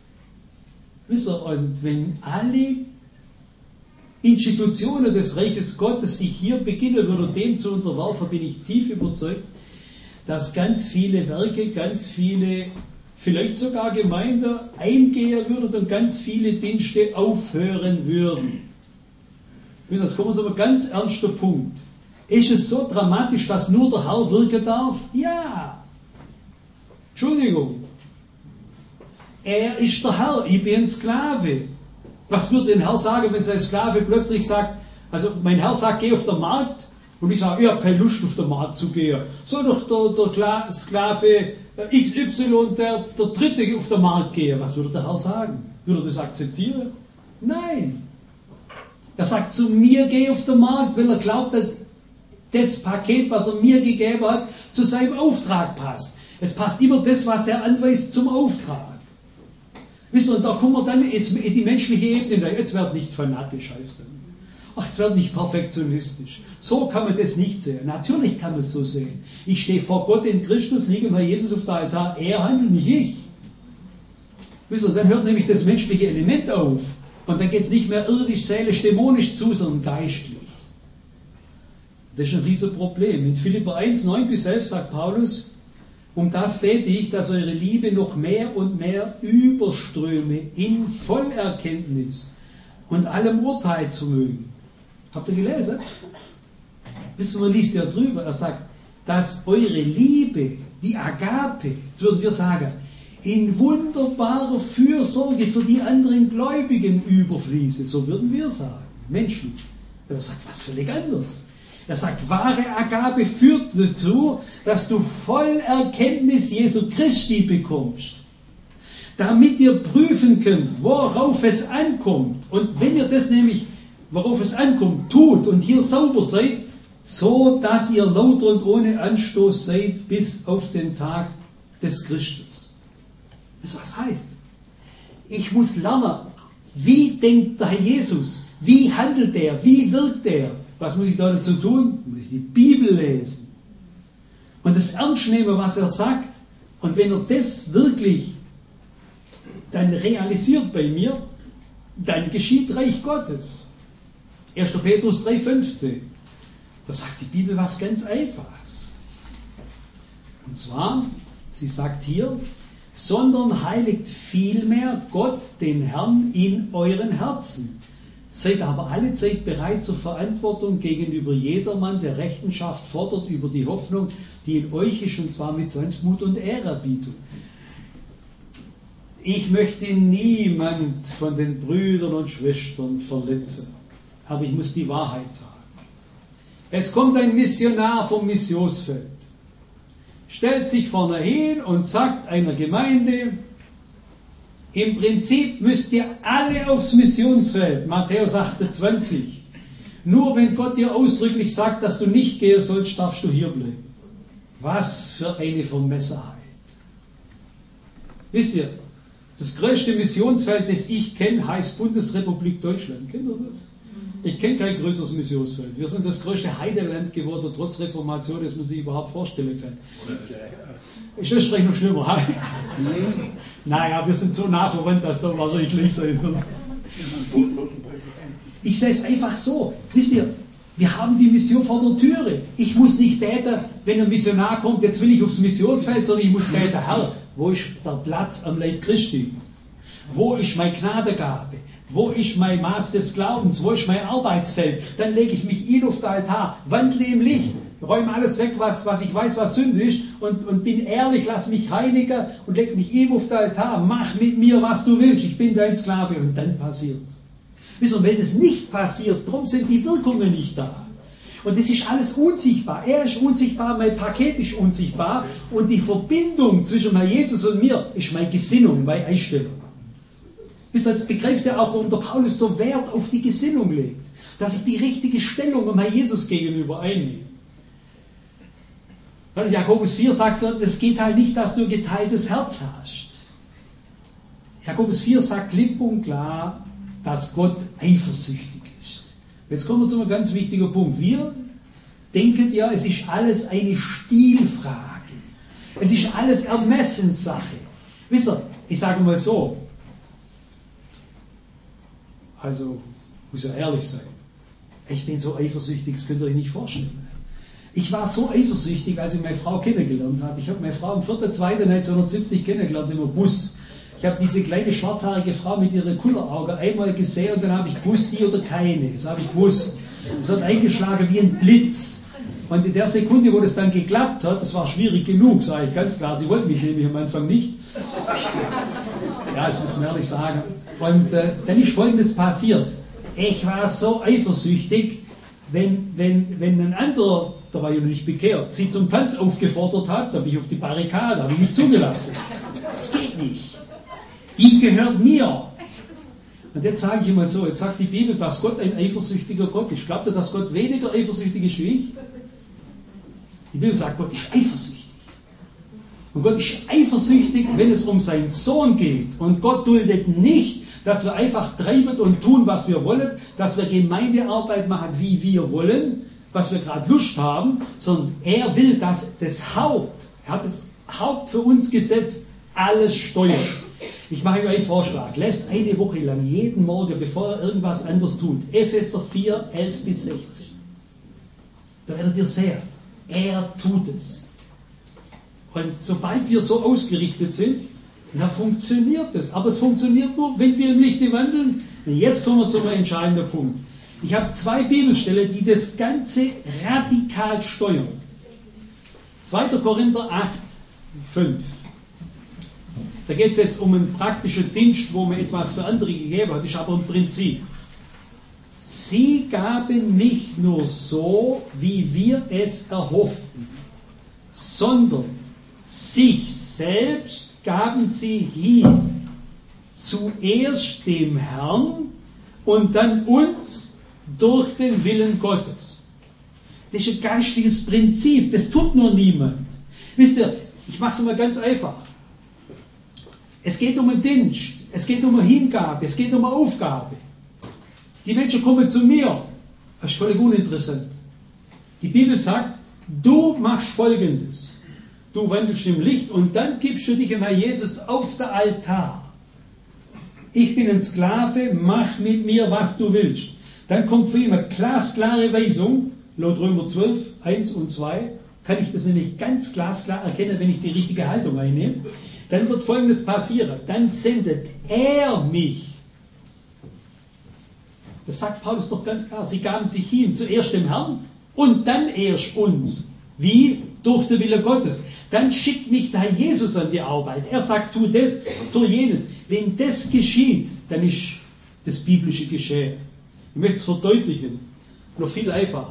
Wisst ihr, und wenn alle Institutionen des Reiches Gottes sich hier beginnen würden, dem zu unterwerfen, bin ich tief überzeugt, dass ganz viele Werke, ganz viele, vielleicht sogar Gemeinden eingehen würden und ganz viele Dienste aufhören würden. Wisst ihr, jetzt kommen wir zu einem ganz ernsten Punkt. Ist es so dramatisch, dass nur der Herr wirken darf? Ja. Entschuldigung. Er ist der Herr, ich bin ein Sklave. Was würde der Herr sagen, wenn sein Sklave plötzlich sagt, also mein Herr sagt, geh auf den Markt, und ich sage, ich habe keine Lust auf den Markt zu gehen. Soll doch der Sklave XY, der Dritte, auf den Markt gehen. Was würde der Herr sagen? Würde er das akzeptieren? Nein. Er sagt zu mir, geh auf den Markt, weil er glaubt, dass das Paket, was er mir gegeben hat, zu seinem Auftrag passt. Es passt immer das, was er anweist, zum Auftrag. Wisst ihr, und da kommen wir dann in die menschliche Ebene. Jetzt wird nicht fanatisch, heißt dann. Ach, jetzt wird nicht perfektionistisch. So kann man das nicht sehen. Natürlich kann man es so sehen. Ich stehe vor Gott in Christus, liege mal Jesus auf der Altar, er handelt, nicht ich. Wisst ihr, dann hört nämlich das menschliche Element auf. Und dann geht es nicht mehr irdisch, seelisch, dämonisch zu, sondern geistlich. Das ist ein riesen Problem. In Philipper 1, 9-11 sagt Paulus, um das bete ich, dass eure Liebe noch mehr und mehr überströme in Vollerkenntnis und allem Urteilsvermögen. Habt ihr gelesen? Wisst ihr, man liest ja drüber, er sagt, dass eure Liebe, die Agape, jetzt würden wir sagen, in wunderbarer Fürsorge für die anderen Gläubigen überfließe, so würden wir sagen, menschlich. Er sagt, was völlig anders. Er sagt, wahre Agape führt dazu, dass du voll Erkenntnis Jesu Christi bekommst, damit ihr prüfen könnt, worauf es ankommt. Und wenn ihr das nämlich, worauf es ankommt, tut und hier sauber seid, so dass ihr lauter und ohne Anstoß seid bis auf den Tag des Christus. Wisst ihr, was heißt? Ich muss lernen, wie denkt der Herr Jesus? Wie handelt er? Wie wirkt er? Was muss ich da dazu tun? Muss ich die Bibel lesen. Und das ernst nehmen, was er sagt. Und wenn er das wirklich dann realisiert bei mir, dann geschieht Reich Gottes. 1. Petrus 3,15. Da sagt die Bibel was ganz Einfaches. Und zwar, sie sagt hier, sondern heiligt vielmehr Gott, den Herrn, in euren Herzen. Seid aber alle Zeit bereit zur Verantwortung gegenüber jedermann, der Rechenschaft fordert über die Hoffnung, die in euch ist, und zwar mit Sanftmut und Ehrerbietung. Ich möchte niemand von den Brüdern und Schwestern verletzen, aber ich muss die Wahrheit sagen. Es kommt ein Missionar vom Missionsfeld, stellt sich vorne hin und sagt einer Gemeinde, im Prinzip müsst ihr alle aufs Missionsfeld, Matthäus 28. Nur wenn Gott dir ausdrücklich sagt, dass du nicht gehen sollst, darfst du hier bleiben. Was für eine Vermessenheit. Wisst ihr, das größte Missionsfeld, das ich kenne, heißt Bundesrepublik Deutschland. Kennt ihr das? Ich kenne kein größeres Missionsfeld. Wir sind das größte Heideland geworden, trotz Reformation, das man sich überhaupt vorstellen kann. Ist Österreich noch schlimmer? Naja, wir sind so nah verwandt, dass da wahrscheinlich gleich sein wird. Ich sehe es einfach so. Wisst ihr, wir haben die Mission vor der Türe. Ich muss nicht beten, wenn ein Missionar kommt, jetzt will ich aufs Missionsfeld, sondern ich muss beten, Herr, wo ist der Platz am Leib Christi? Wo ist meine Gnadengabe? Wo ist mein Maß des Glaubens? Wo ist mein Arbeitsfeld? Dann lege ich mich ihn auf den Altar, wandle im Licht, räume alles weg, was ich weiß, was Sünde ist und bin ehrlich, lass mich reinigen und lege mich ihm auf den Altar. Mach mit mir, was du willst. Ich bin dein Sklave. Und dann passiert es. Wisst ihr, wenn das nicht passiert, darum sind die Wirkungen nicht da. Und das ist alles unsichtbar. Er ist unsichtbar, mein Paket ist unsichtbar und die Verbindung zwischen mein Jesus und mir ist meine Gesinnung, meine Einstellung. Wisst ihr, jetzt begreift er auch, warum der Paulus so Wert auf die Gesinnung legt. Dass ich die richtige Stellung mein Jesus gegenüber einnehme. Weil Jakobus 4 sagt, das geht halt nicht, dass du ein geteiltes Herz hast. Jakobus 4 sagt klipp und klar, dass Gott eifersüchtig ist. Jetzt kommen wir zu einem ganz wichtigen Punkt. Wir denken ja, es ist alles eine Stilfrage. Es ist alles Ermessenssache. Wisst ihr, ich sage mal so, also, muss ja ehrlich sein, ich bin so eifersüchtig, das könnt ihr euch nicht vorstellen. Ich war so eifersüchtig, als ich meine Frau kennengelernt habe. Ich habe meine Frau am 4.2.1970 kennengelernt im Bus. Ich habe diese kleine schwarzhaarige Frau mit ihren Kulleraugen einmal gesehen und dann habe ich gewusst, die oder keine. Das habe ich gewusst. Das hat eingeschlagen wie ein Blitz. Und in der Sekunde, wo das dann geklappt hat, das war schwierig genug, sage ich ganz klar. Sie wollten mich nämlich am Anfang nicht. Ja, das muss man ehrlich sagen. Und dann ist Folgendes passiert. Ich war so eifersüchtig, wenn ein anderer, da war ich noch nicht bekehrt, sie zum Tanz aufgefordert hat, da bin ich auf die Barrikade, habe ich nicht zugelassen. Das geht nicht. Die gehört mir. Und jetzt sage ich immer so, jetzt sagt die Bibel, dass Gott ein eifersüchtiger Gott ist. Glaubt ihr, dass Gott weniger eifersüchtig ist wie ich? Die Bibel sagt, Gott ist eifersüchtig. Und Gott ist eifersüchtig, wenn es um seinen Sohn geht. Und Gott duldet nicht, dass wir einfach treiben und tun, was wir wollen, dass wir Gemeindearbeit machen, wie wir wollen, was wir gerade Lust haben, sondern er will, dass das Haupt, er hat das Haupt für uns gesetzt, alles steuert. Ich mache euch einen Vorschlag. Lässt eine Woche lang jeden Morgen, bevor er irgendwas anderes tut, Epheser 4, 11 bis 16. Da werdet ihr sehen, er tut es. Und sobald wir so ausgerichtet sind, dann funktioniert es. Aber es funktioniert nur, wenn wir im Lichte wandeln. Und jetzt kommen wir zu einem entscheidenden Punkt. Ich habe 2 Bibelstellen, die das Ganze radikal steuern. 2. Korinther 8, 5. Da geht es jetzt um einen praktischen Dienst, wo man etwas für andere gegeben hat. Das ist aber ein Prinzip. Sie gaben nicht nur so, wie wir es erhofften, sondern sich selbst gaben sie hin. Zuerst dem Herrn und dann uns durch den Willen Gottes. Das ist ein geistliches Prinzip. Das tut nur niemand. Wisst ihr, ich mache es mal ganz einfach. Es geht um einen Dienst, es geht um eine Hingabe, es geht um eine Aufgabe. Die Menschen kommen zu mir. Das ist völlig uninteressant. Die Bibel sagt, du machst Folgendes. Du wandelst im Licht und dann gibst du dich an Jesus auf den Altar. Ich bin ein Sklave, mach mit mir, was du willst. Dann kommt für ihn eine glasklare Weisung, laut Römer 12, 1 und 2, kann ich das nämlich ganz glasklar erkennen, wenn ich die richtige Haltung einnehme. Dann wird Folgendes passieren. Dann sendet er mich. Das sagt Paulus doch ganz klar. Sie gaben sich hin, zuerst dem Herrn und dann erst uns. Wie? Durch den Wille Gottes. Dann schickt mich der Jesus an die Arbeit. Er sagt, tu das, tu jenes. Wenn das geschieht, dann ist das biblische Geschehen. Ich möchte es verdeutlichen. Noch viel einfacher.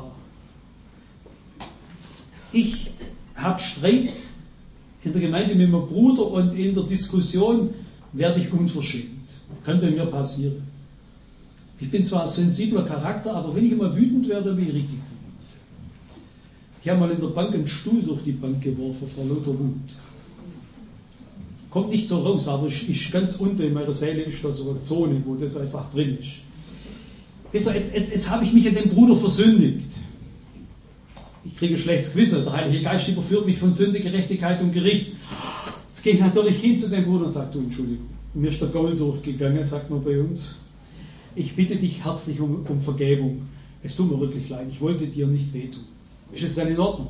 Ich habe Streit in der Gemeinde mit meinem Bruder und in der Diskussion werde ich unverschämt. Kann bei mir passieren. Ich bin zwar ein sensibler Charakter, aber wenn ich immer wütend werde, bin ich richtig wütend. Ich habe mal in der Bank einen Stuhl durch die Bank geworfen vor lauter Wut. Kommt nicht so raus, aber ist ganz unten in meiner Seele ist da so eine Zone, wo das einfach drin ist. Jetzt habe ich mich an den Bruder versündigt. Ich kriege ein schlechtes Gewissen. Der Heilige Geist überführt mich von Sünde, Gerechtigkeit und Gericht. Jetzt gehe ich natürlich hin zu dem Bruder und sage, du, Entschuldigung, mir ist der Gaul durchgegangen, sagt man bei uns. Ich bitte dich herzlich um Vergebung. Es tut mir wirklich leid, ich wollte dir nicht wehtun. Ist das dann in Ordnung?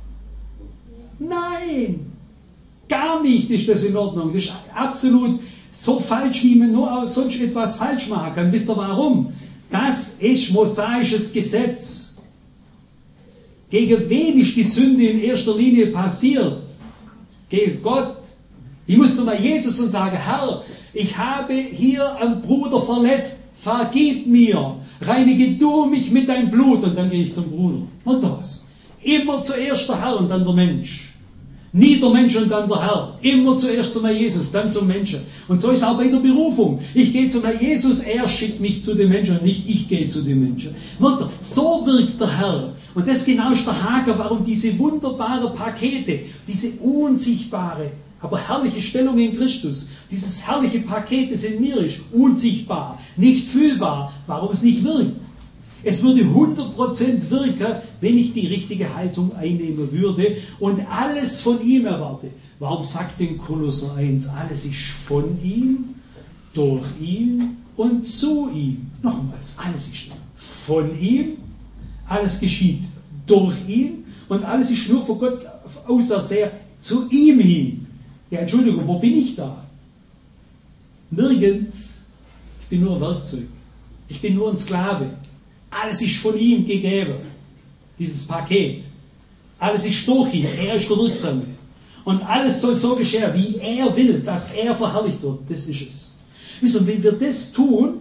Nein! Gar nicht ist das in Ordnung. Das ist absolut so falsch, wie man nur aus sonst etwas falsch machen kann. Wisst ihr warum? Das ist mosaisches Gesetz. Gegen wen ist die Sünde in erster Linie passiert? Gegen Gott. Ich muss zu Jesus und sagen, Herr, ich habe hier einen Bruder verletzt, vergib mir, reinige du mich mit deinem Blut, und dann gehe ich zum Bruder. Und das. Immer zuerst der Herr und dann der Mensch. Nie der Mensch und dann der Herr. Immer zuerst zum Herr Jesus, dann zum Menschen. Und so ist auch bei der Berufung. Ich gehe zum Herr Jesus, er schickt mich zu den Menschen, nicht ich gehe zu den Menschen. So wirkt der Herr. Und das genau ist der Haken, warum diese wunderbaren Pakete, diese unsichtbare, aber herrliche Stellung in Christus, dieses herrliche Paket, das in mir ist, unsichtbar, nicht fühlbar, warum es nicht wirkt. Es würde 100% wirken, wenn ich die richtige Haltung einnehmen würde und alles von ihm erwarte. Warum sagt denn Kolosser 1, alles ist von ihm, durch ihn und zu ihm? Nochmals, alles ist von ihm, alles geschieht durch ihn und alles ist nur von Gott ausersehen zu ihm hin. Ja, Entschuldigung, wo bin ich da? Nirgends. Ich bin nur ein Werkzeug. Ich bin nur ein Sklave. Alles ist von ihm gegeben, dieses Paket. Alles ist durch ihn, er ist der Wirksame. Und alles soll so geschehen, wie er will, dass er verherrlicht wird. Das ist es. Wisst ihr, wenn wir das tun,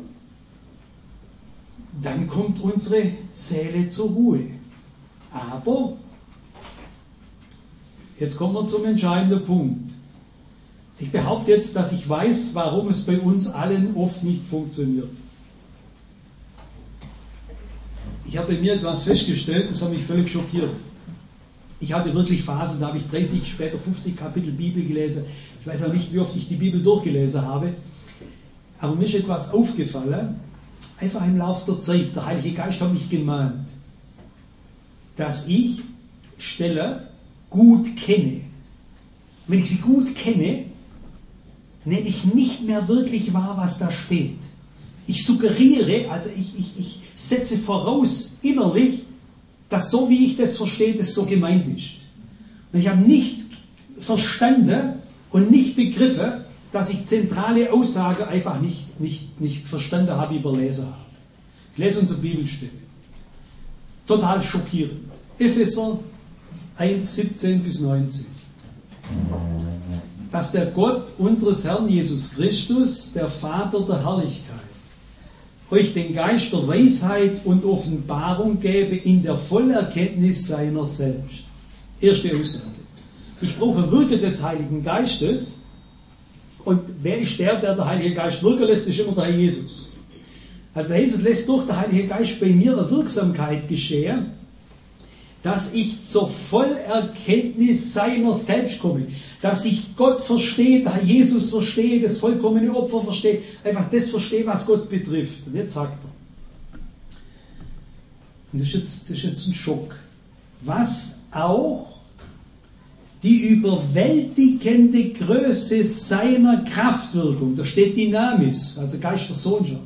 dann kommt unsere Seele zur Ruhe. Aber, jetzt kommen wir zum entscheidenden Punkt. Ich behaupte jetzt, dass ich weiß, warum es bei uns allen oft nicht funktioniert. Ich habe bei mir etwas festgestellt, das hat mich völlig schockiert. Ich hatte wirklich Phasen, da habe ich 30, später 50 Kapitel Bibel gelesen. Ich weiß auch nicht, wie oft ich die Bibel durchgelesen habe. Aber mir ist etwas aufgefallen, einfach im Laufe der Zeit. Der Heilige Geist hat mich gemahnt, dass ich Stellen gut kenne. Wenn ich sie gut kenne, nehme ich nicht mehr wirklich wahr, was da steht. Ich suggeriere, also ich setze voraus innerlich, dass so wie ich das verstehe, das so gemeint ist. Und ich habe nicht verstanden und nicht begriffen, dass ich zentrale Aussagen einfach nicht verstanden habe, überlesen habe. Ich lese unsere Bibelstelle. Total schockierend. Epheser 1, 17 bis 19. Dass der Gott unseres Herrn Jesus Christus, der Vater der Herrlichkeit, euch den Geist der Weisheit und Offenbarung gebe in der Vollerkenntnis seiner selbst. Erste Aussage. Ich brauche Wirken des Heiligen Geistes. Und wer ist der Heilige Geist wirken lässt, ist immer der Herr Jesus. Also der Jesus lässt durch den Heiligen Geist bei mir eine Wirksamkeit geschehen, dass ich zur Vollerkenntnis seiner selbst komme. Dass ich Gott verstehe, der Jesus verstehe, das vollkommene Opfer verstehe, einfach das verstehe, was Gott betrifft. Und jetzt sagt er, und das ist jetzt ein Schock, was auch die überwältigende Größe seiner Kraftwirkung, da steht Dynamis, also Geist der Sohnschaft,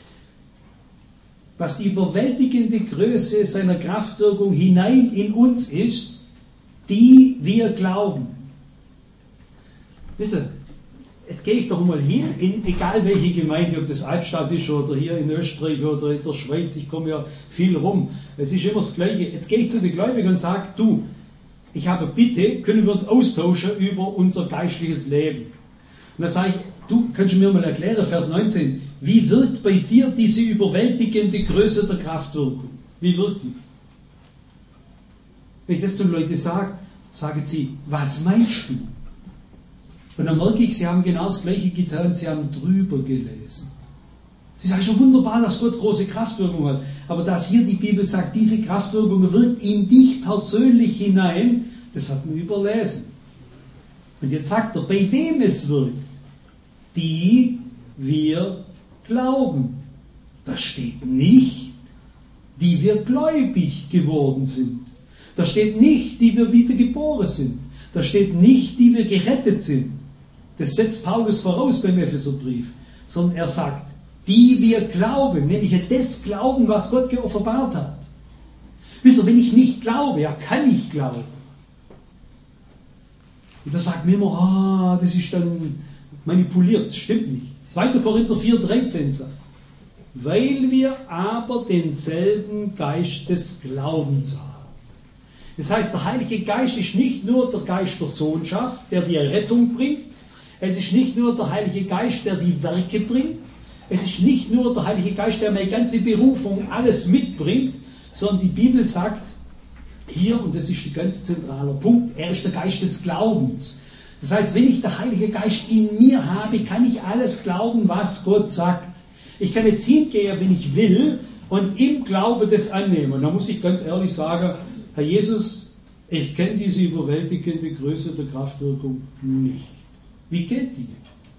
was die überwältigende Größe seiner Kraftwirkung hinein in uns ist, die wir glauben. Wisst ihr, jetzt gehe ich doch mal hin, in egal welche Gemeinde, ob das Albstadt ist oder hier in Österreich oder in der Schweiz, ich komme ja viel rum, es ist immer das Gleiche. Jetzt gehe ich zu den Gläubigen und sage, du, ich habe Bitte, können wir uns austauschen über unser geistliches Leben? Und dann sage ich, du, kannst du mir mal erklären, Vers 19, wie wirkt bei dir diese überwältigende Größe der Kraftwirkung? Wie wirkt die? Wenn ich das zu den Leuten sage, sagen sie, was meinst du? Und dann merke ich, sie haben genau das Gleiche getan, sie haben drüber gelesen. Sie sagen, schon wunderbar, dass Gott große Kraftwirkung hat. Aber dass hier die Bibel sagt, diese Kraftwirkung wirkt in dich persönlich hinein, das hat man überlesen. Und jetzt sagt er, bei wem es wirkt? Die wir glauben. Da steht nicht, die wir gläubig geworden sind. Da steht nicht, die wir wiedergeboren sind. Da steht nicht, die wir gerettet sind. Das setzt Paulus voraus beim Epheserbrief. Sondern er sagt, die wir glauben, nämlich das Glauben, was Gott geoffenbart hat. Wisst ihr, wenn ich nicht glaube, ja, kann ich glauben. Und da sagt man immer, das ist dann manipuliert. Das stimmt nicht. 2. Korinther 4,13 sagt, weil wir aber denselben Geist des Glaubens haben. Das heißt, der Heilige Geist ist nicht nur der Geist der Sohnschaft, der die Errettung bringt. Es ist nicht nur der Heilige Geist, der die Werke bringt. Es ist nicht nur der Heilige Geist, der meine ganze Berufung alles mitbringt, sondern die Bibel sagt hier, und das ist ein ganz zentraler Punkt, er ist der Geist des Glaubens. Das heißt, wenn ich den Heiligen Geist in mir habe, kann ich alles glauben, was Gott sagt. Ich kann jetzt hingehen, wenn ich will, und im Glauben das annehmen. Und da muss ich ganz ehrlich sagen, Herr Jesus, ich kenne diese überwältigende Größe der Kraftwirkung nicht. Wie geht die?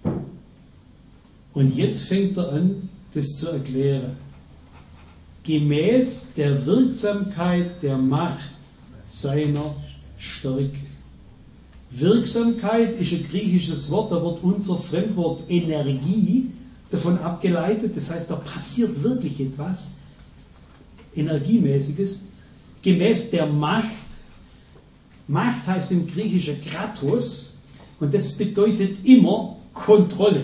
Und jetzt fängt er an, das zu erklären. Gemäß der Wirksamkeit der Macht seiner Stärke. Wirksamkeit ist ein griechisches Wort, da wird unser Fremdwort Energie davon abgeleitet. Das heißt, da passiert wirklich etwas Energiemäßiges. Gemäß der Macht. Macht heißt im Griechischen Kratos und das bedeutet immer Kontrolle.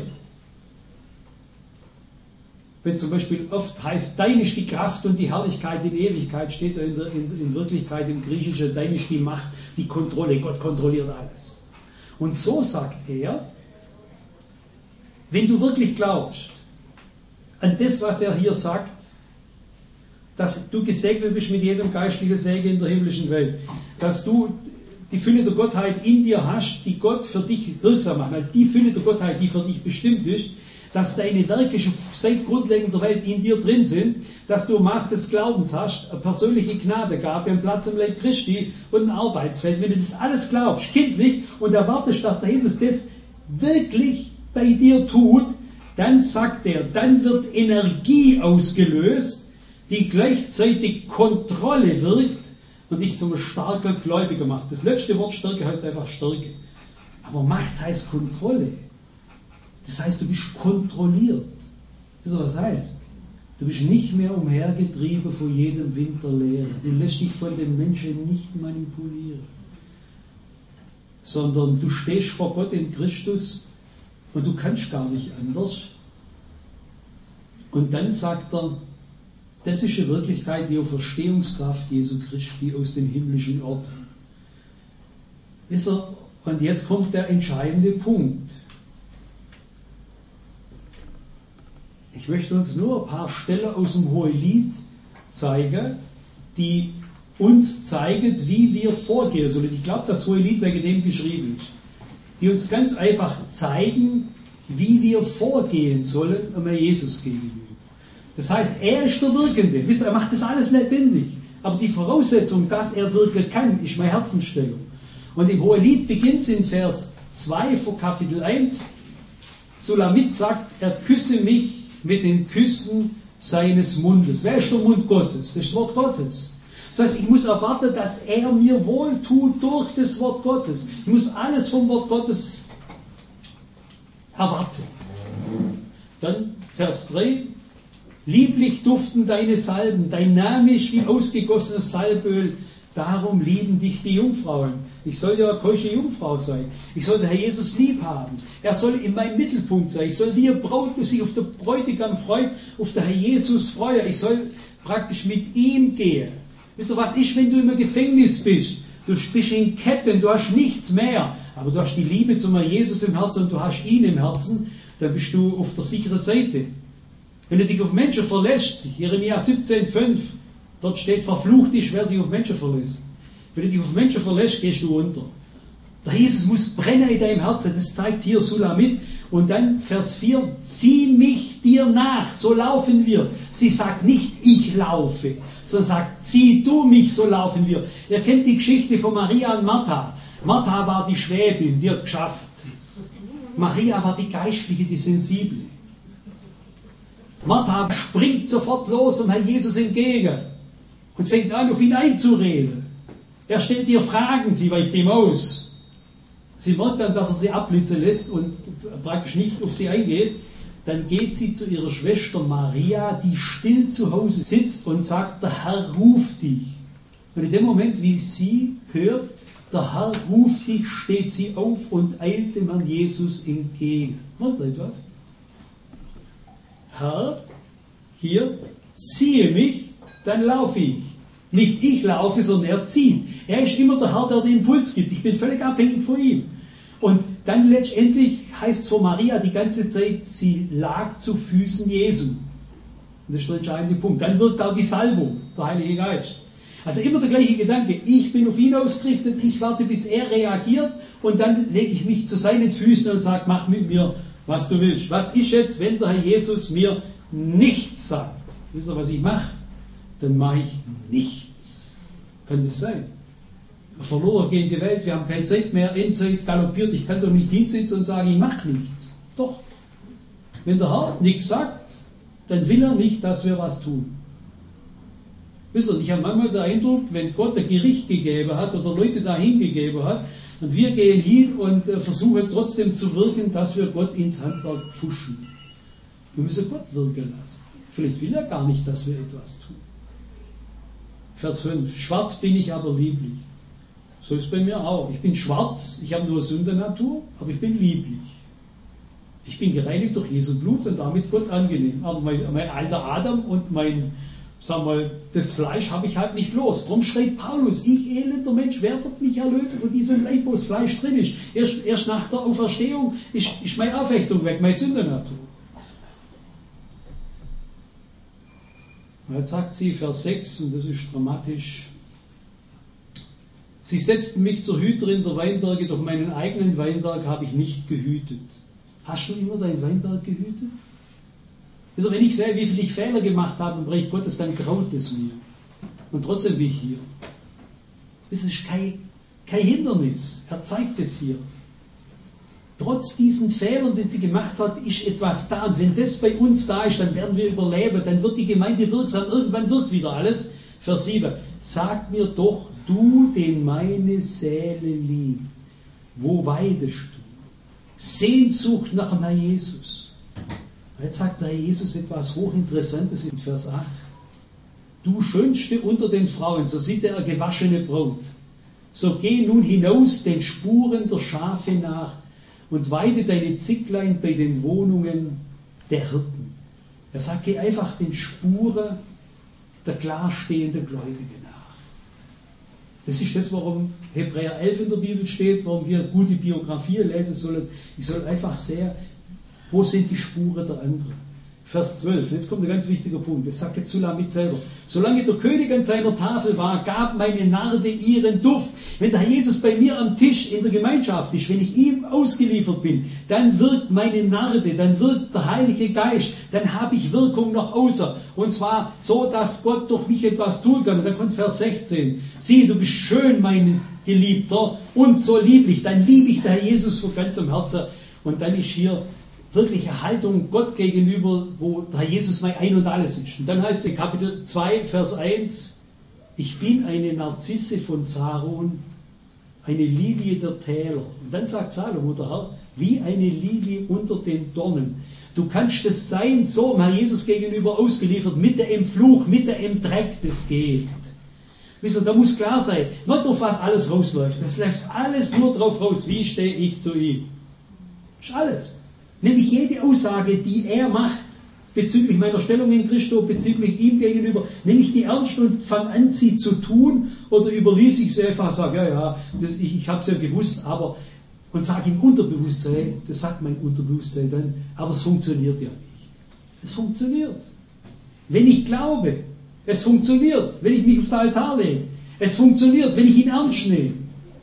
Wenn zum Beispiel oft heißt, dein ist die Kraft und die Herrlichkeit in Ewigkeit, steht da in Wirklichkeit im Griechischen, dein ist die Macht, die Kontrolle. Gott kontrolliert alles. Und so sagt er, wenn du wirklich glaubst an das, was er hier sagt, dass du gesegnet bist mit jedem geistlichen Segen in der himmlischen Welt, dass du die Fülle der Gottheit in dir hast, die Gott für dich wirksam macht, die Fülle der Gottheit, die für dich bestimmt ist, dass deine Werke schon seit grundlegender Welt in dir drin sind, dass du Maß des Glaubens hast, eine persönliche Gnadegabe, einen Platz im Leib Christi und ein Arbeitsfeld. Wenn du das alles glaubst, kindlich, und erwartest, dass der Jesus das wirklich bei dir tut, dann sagt er, dann wird Energie ausgelöst, die gleichzeitig Kontrolle wirkt und dich zum starken Gläubiger macht. Das letzte Wort Stärke heißt einfach Stärke. Aber Macht heißt Kontrolle. Das heißt, du bist kontrolliert. Wisst ihr, was heißt? Du bist nicht mehr umhergetrieben von jedem Wind der Lehre. Du lässt dich von den Menschen nicht manipulieren. Sondern du stehst vor Gott in Christus und du kannst gar nicht anders. Und dann sagt er, das ist eine Wirklichkeit, die Auferstehungskraft Jesu Christi aus den himmlischen Orten. Wisst ihr, und jetzt kommt der entscheidende Punkt. Ich möchte uns nur ein paar Stellen aus dem Hohelied zeigen, die uns zeigen, wie wir vorgehen sollen. Ich glaube, das Hohelied wegen dem geschrieben ist. Die uns ganz einfach zeigen, wie wir vorgehen sollen, um Jesus gegenüber. Das heißt, er ist der Wirkende. Wisst ihr, er macht das alles lebendig. Aber die Voraussetzung, dass er wirken kann, ist meine Herzensstellung. Und im Hohelied beginnt es in Vers 2 von Kapitel 1. Sulamit sagt, er küsse mich mit den Küssen seines Mundes. Wer ist der Mund Gottes? Das ist das Wort Gottes. Das heißt, ich muss erwarten, dass er mir wohltut durch das Wort Gottes. Ich muss alles vom Wort Gottes erwarten. Dann Vers 3. Lieblich duften deine Salben, dein Name ist wie ausgegossenes Salböl, darum lieben dich die Jungfrauen. Ich soll ja eine keusche Jungfrau sein. Ich soll den Herr Jesus lieb haben. Er soll in meinem Mittelpunkt sein. Ich soll wie eine Braut, die sich auf den Bräutigam freut, auf den Herr Jesus freuen. Ich soll praktisch mit ihm gehen. Wisst ihr, was ist, wenn du im Gefängnis bist? Du bist in Ketten, du hast nichts mehr. Aber du hast die Liebe zum Herrn Jesus im Herzen und du hast ihn im Herzen. Dann bist du auf der sicheren Seite. Wenn du dich auf Menschen verlässt, Jeremia 17,5, dort steht, verflucht ist, wer sich auf Menschen verlässt. Wenn du dich auf Menschen verlässt, gehst du unter. Der Jesus muss brennen in deinem Herzen, das zeigt hier Sulamit. Und dann Vers 4, zieh mich dir nach, so laufen wir. Sie sagt nicht, ich laufe, sondern sagt, zieh du mich, so laufen wir. Ihr kennt die Geschichte von Maria und Martha. Martha war die Schwäbin, die hat geschafft. Maria war die Geistliche, die Sensible. Martha springt sofort los dem Herrn Jesus entgegen und fängt an, auf ihn einzureden. Er stellt ihr Fragen, sie weicht ihm aus. Sie merkt dann, dass er sie abblitzen lässt und praktisch nicht auf sie eingeht. Dann geht sie zu ihrer Schwester Maria, die still zu Hause sitzt und sagt, der Herr ruft dich. Und in dem Moment, wie sie hört, der Herr ruft dich, steht sie auf und eilt dem Herrn Jesus entgegen. Merkt ihr etwas? Herr, hier, ziehe mich, dann laufe ich. Nicht ich laufe, sondern er zieht. Er ist immer der Herr, der den Impuls gibt. Ich bin völlig abhängig von ihm. Und dann letztendlich heißt es von Maria die ganze Zeit, sie lag zu Füßen Jesu. Und das ist der entscheidende Punkt. Dann wirkt auch die Salbung, der Heilige Geist. Also immer der gleiche Gedanke. Ich bin auf ihn ausgerichtet, ich warte, bis er reagiert und dann lege ich mich zu seinen Füßen und sage, mach mit mir, was du willst. Was ist jetzt, wenn der Herr Jesus mir nichts sagt? Wisst ihr, was ich mache? Dann mache ich nichts. Kann das sein? Verloren gehen die Welt, wir haben keine Zeit mehr, Endzeit galoppiert, ich kann doch nicht hinsitzen und sagen, ich mache nichts. Doch. Wenn der Herr nichts sagt, dann will er nicht, dass wir was tun. Wisst ihr, ich habe manchmal den Eindruck, wenn Gott ein Gericht gegeben hat oder Leute dahin gegeben hat, und wir gehen hin und versuchen trotzdem zu wirken, dass wir Gott ins Handwerk pfuschen. Wir müssen Gott wirken lassen. Vielleicht will er gar nicht, dass wir etwas tun. Vers 5. Schwarz bin ich, aber lieblich. So ist es bei mir auch. Ich bin schwarz, ich habe nur Sündernatur, aber ich bin lieblich. Ich bin gereinigt durch Jesu Blut und damit Gott angenehm. Aber mein alter Adam und das Fleisch habe ich halt nicht los. Darum schreit Paulus, ich elender Mensch, wer wird mich erlösen von diesem Leib, wo das Fleisch drin ist? Erst nach der Auferstehung ist meine Anfechtung weg, meine Sündernatur. Und jetzt sagt sie, Vers 6, und das ist dramatisch, sie setzten mich zur Hüterin der Weinberge, doch meinen eigenen Weinberg habe ich nicht gehütet. Hast du immer deinen Weinberg gehütet? Also wenn ich sehe, wie viel ich Fehler gemacht habe im Reich Gottes, dann graut es mir. Und trotzdem bin ich hier. Das ist kein Hindernis. Er zeigt es hier. Trotz diesen Fehlern, den sie gemacht hat, ist etwas da. Und wenn das bei uns da ist, dann werden wir überleben. Dann wird die Gemeinde wirksam. Irgendwann wird wieder alles. Vers 7. Sag mir doch, du, den meine Seele liebt, wo weidest du? Sehnsucht nach dem Herrn Jesus. Jetzt sagt der Herr Jesus etwas Hochinteressantes in Vers 8. Du Schönste unter den Frauen, so sieht er gewaschene Braut. So geh nun hinaus den Spuren der Schafe nach und weide deine Zicklein bei den Wohnungen der Hirten. Er sagt, geh einfach den Spuren der klarstehenden Gläubigen nach. Das ist das, warum Hebräer 11 in der Bibel steht, warum wir gute Biografien lesen sollen. Ich soll einfach sehen, wo sind die Spuren der anderen? Vers 12, jetzt kommt ein ganz wichtiger Punkt, das sagt jetzt Sulamit selber. Solange der König an seiner Tafel war, gab meine Narde ihren Duft. Wenn der Herr Jesus bei mir am Tisch in der Gemeinschaft ist, wenn ich ihm ausgeliefert bin, dann wirkt meine Narde, dann wirkt der Heilige Geist, dann habe ich Wirkung nach außen. Und zwar so, dass Gott durch mich etwas tun kann. Und dann kommt Vers 16. Sieh, du bist schön, mein Geliebter, und so lieblich. Dann liebe ich den Herr Jesus von ganzem Herzen. Und dann ist hier wirkliche Haltung Gott gegenüber, wo der Herr Jesus mein Ein und Alles ist. Und dann heißt es in Kapitel 2, Vers 1, ich bin eine Narzisse von Saron, eine Lilie der Täler. Und dann sagt Salomo, der Herr, wie eine Lilie unter den Dornen. Du kannst es sein, so dem Herr Jesus gegenüber ausgeliefert, mit dem Fluch, mit dem Dreck, das geht. Wisst ihr, da muss klar sein, nicht auf was alles rausläuft. Das läuft alles nur drauf raus, wie stehe ich zu ihm. Das ist alles. Nämlich jede Aussage, die er macht, bezüglich meiner Stellung in Christus, bezüglich ihm gegenüber, nehme ich die ernst und fange an, sie zu tun, oder überließ ich sie einfach, sage, ja, ich habe es ja gewusst, aber, und sage im Unterbewusstsein, das sagt mein Unterbewusstsein dann, aber es funktioniert ja nicht. Es funktioniert. Wenn ich glaube, es funktioniert, wenn ich mich auf den Altar lege, es funktioniert, wenn ich ihn ernst nehme.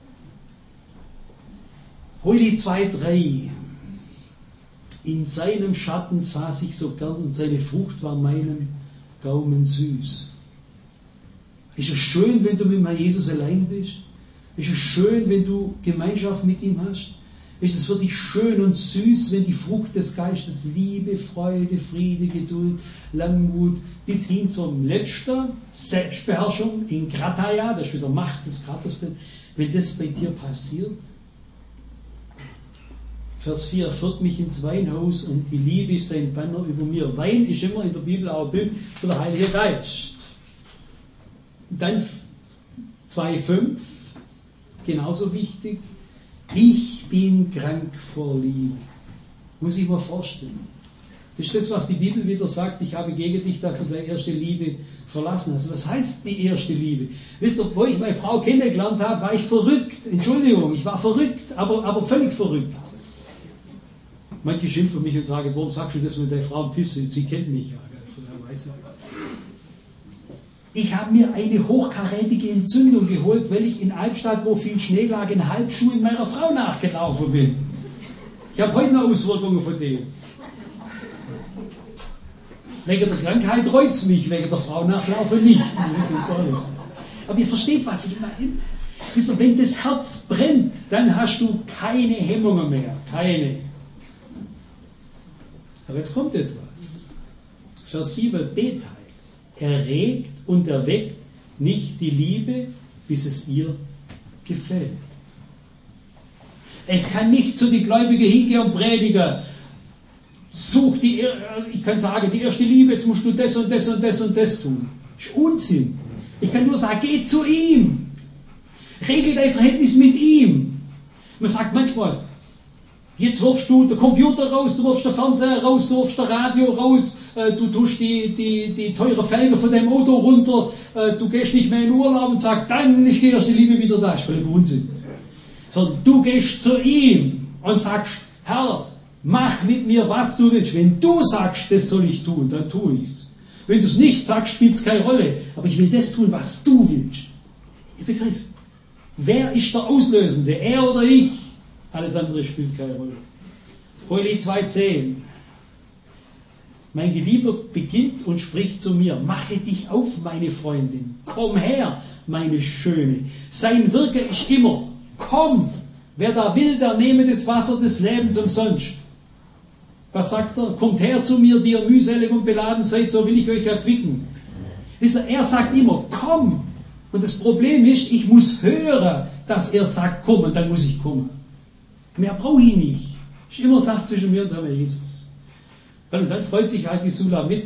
Holi 2,3. In seinem Schatten saß ich so gern und seine Frucht war meinem Gaumen süß. Ist es schön, wenn du mit dem Herrn Jesus allein bist? Ist es schön, wenn du Gemeinschaft mit ihm hast? Ist es für dich schön und süß, wenn die Frucht des Geistes Liebe, Freude, Friede, Geduld, Langmut bis hin zum letzten Selbstbeherrschung in Grataya, das ist wieder Macht des Kratos, wenn das bei dir passiert? Vers 4, führt mich ins Weinhaus und die Liebe ist sein Banner über mir. Wein ist immer in der Bibel auch ein Bild für den Heiligen Geist. Dann 2,5, genauso wichtig, ich bin krank vor Liebe. Muss ich mir vorstellen. Das ist das, was die Bibel wieder sagt, ich habe gegen dich, dass du deine erste Liebe verlassen hast. Was heißt die erste Liebe? Wisst ihr, wo ich meine Frau kennengelernt habe, war ich verrückt. Entschuldigung, ich war verrückt, aber völlig verrückt. Manche schimpfen mich und sagen, warum sagst du das, wenn deine Frau am Tisch sitzt? Sie kennt mich ja. Ich habe mir eine hochkarätige Entzündung geholt, weil ich in Albstadt, wo viel Schnee lag, in Halbschuhen meiner Frau nachgelaufen bin. Ich habe heute noch Auswirkungen von dem. Wegen der Krankheit reut es mich, wegen der Frau nachlaufen nicht. Aber ihr versteht, was ich meine. Wisst ihr, wenn das Herz brennt, dann hast du keine Hemmungen mehr. Keine. Aber jetzt kommt etwas. Vers 7, B-Teil. Erregt und erweckt nicht die Liebe, bis es ihr gefällt. Ich kann nicht zu den Gläubigen hingehen und predigen. Ich kann sagen, die erste Liebe, jetzt musst du das und das und das und das tun. Das ist Unsinn. Ich kann nur sagen, geh zu ihm. Regel dein Verhältnis mit ihm. Man sagt manchmal, jetzt wirfst du den Computer raus, du wirfst den Fernseher raus, du wirfst das Radio raus, du tust die teure Felge von deinem Auto runter, du gehst nicht mehr in Urlaub und sagst, dann ist die erste Liebe wieder da. Das ist völlig Unsinn. Sondern du gehst zu ihm und sagst, Herr, mach mit mir, was du willst. Wenn du sagst, das soll ich tun, dann tue ich es. Wenn du es nicht sagst, spielt es keine Rolle. Aber ich will das tun, was du willst. Ihr begreift, wer ist der Auslösende, er oder ich? Alles andere spielt keine Rolle. Hohelied 2,10. Mein Geliebter beginnt und spricht zu mir, mache dich auf, meine Freundin, komm her, meine Schöne. Sein Wirken ist immer, komm, wer da will, der nehme das Wasser des Lebens umsonst. Was sagt er? Kommt her zu mir, die ihr mühselig und beladen seid, so will ich euch erquicken. Er sagt immer, komm. Und das Problem ist, ich muss hören, dass er sagt, komm, und dann muss ich kommen. Mehr brauche ich nicht. Ist immer Sache zwischen mir und Herrn Jesus. Und dann freut sich halt die Sula mit,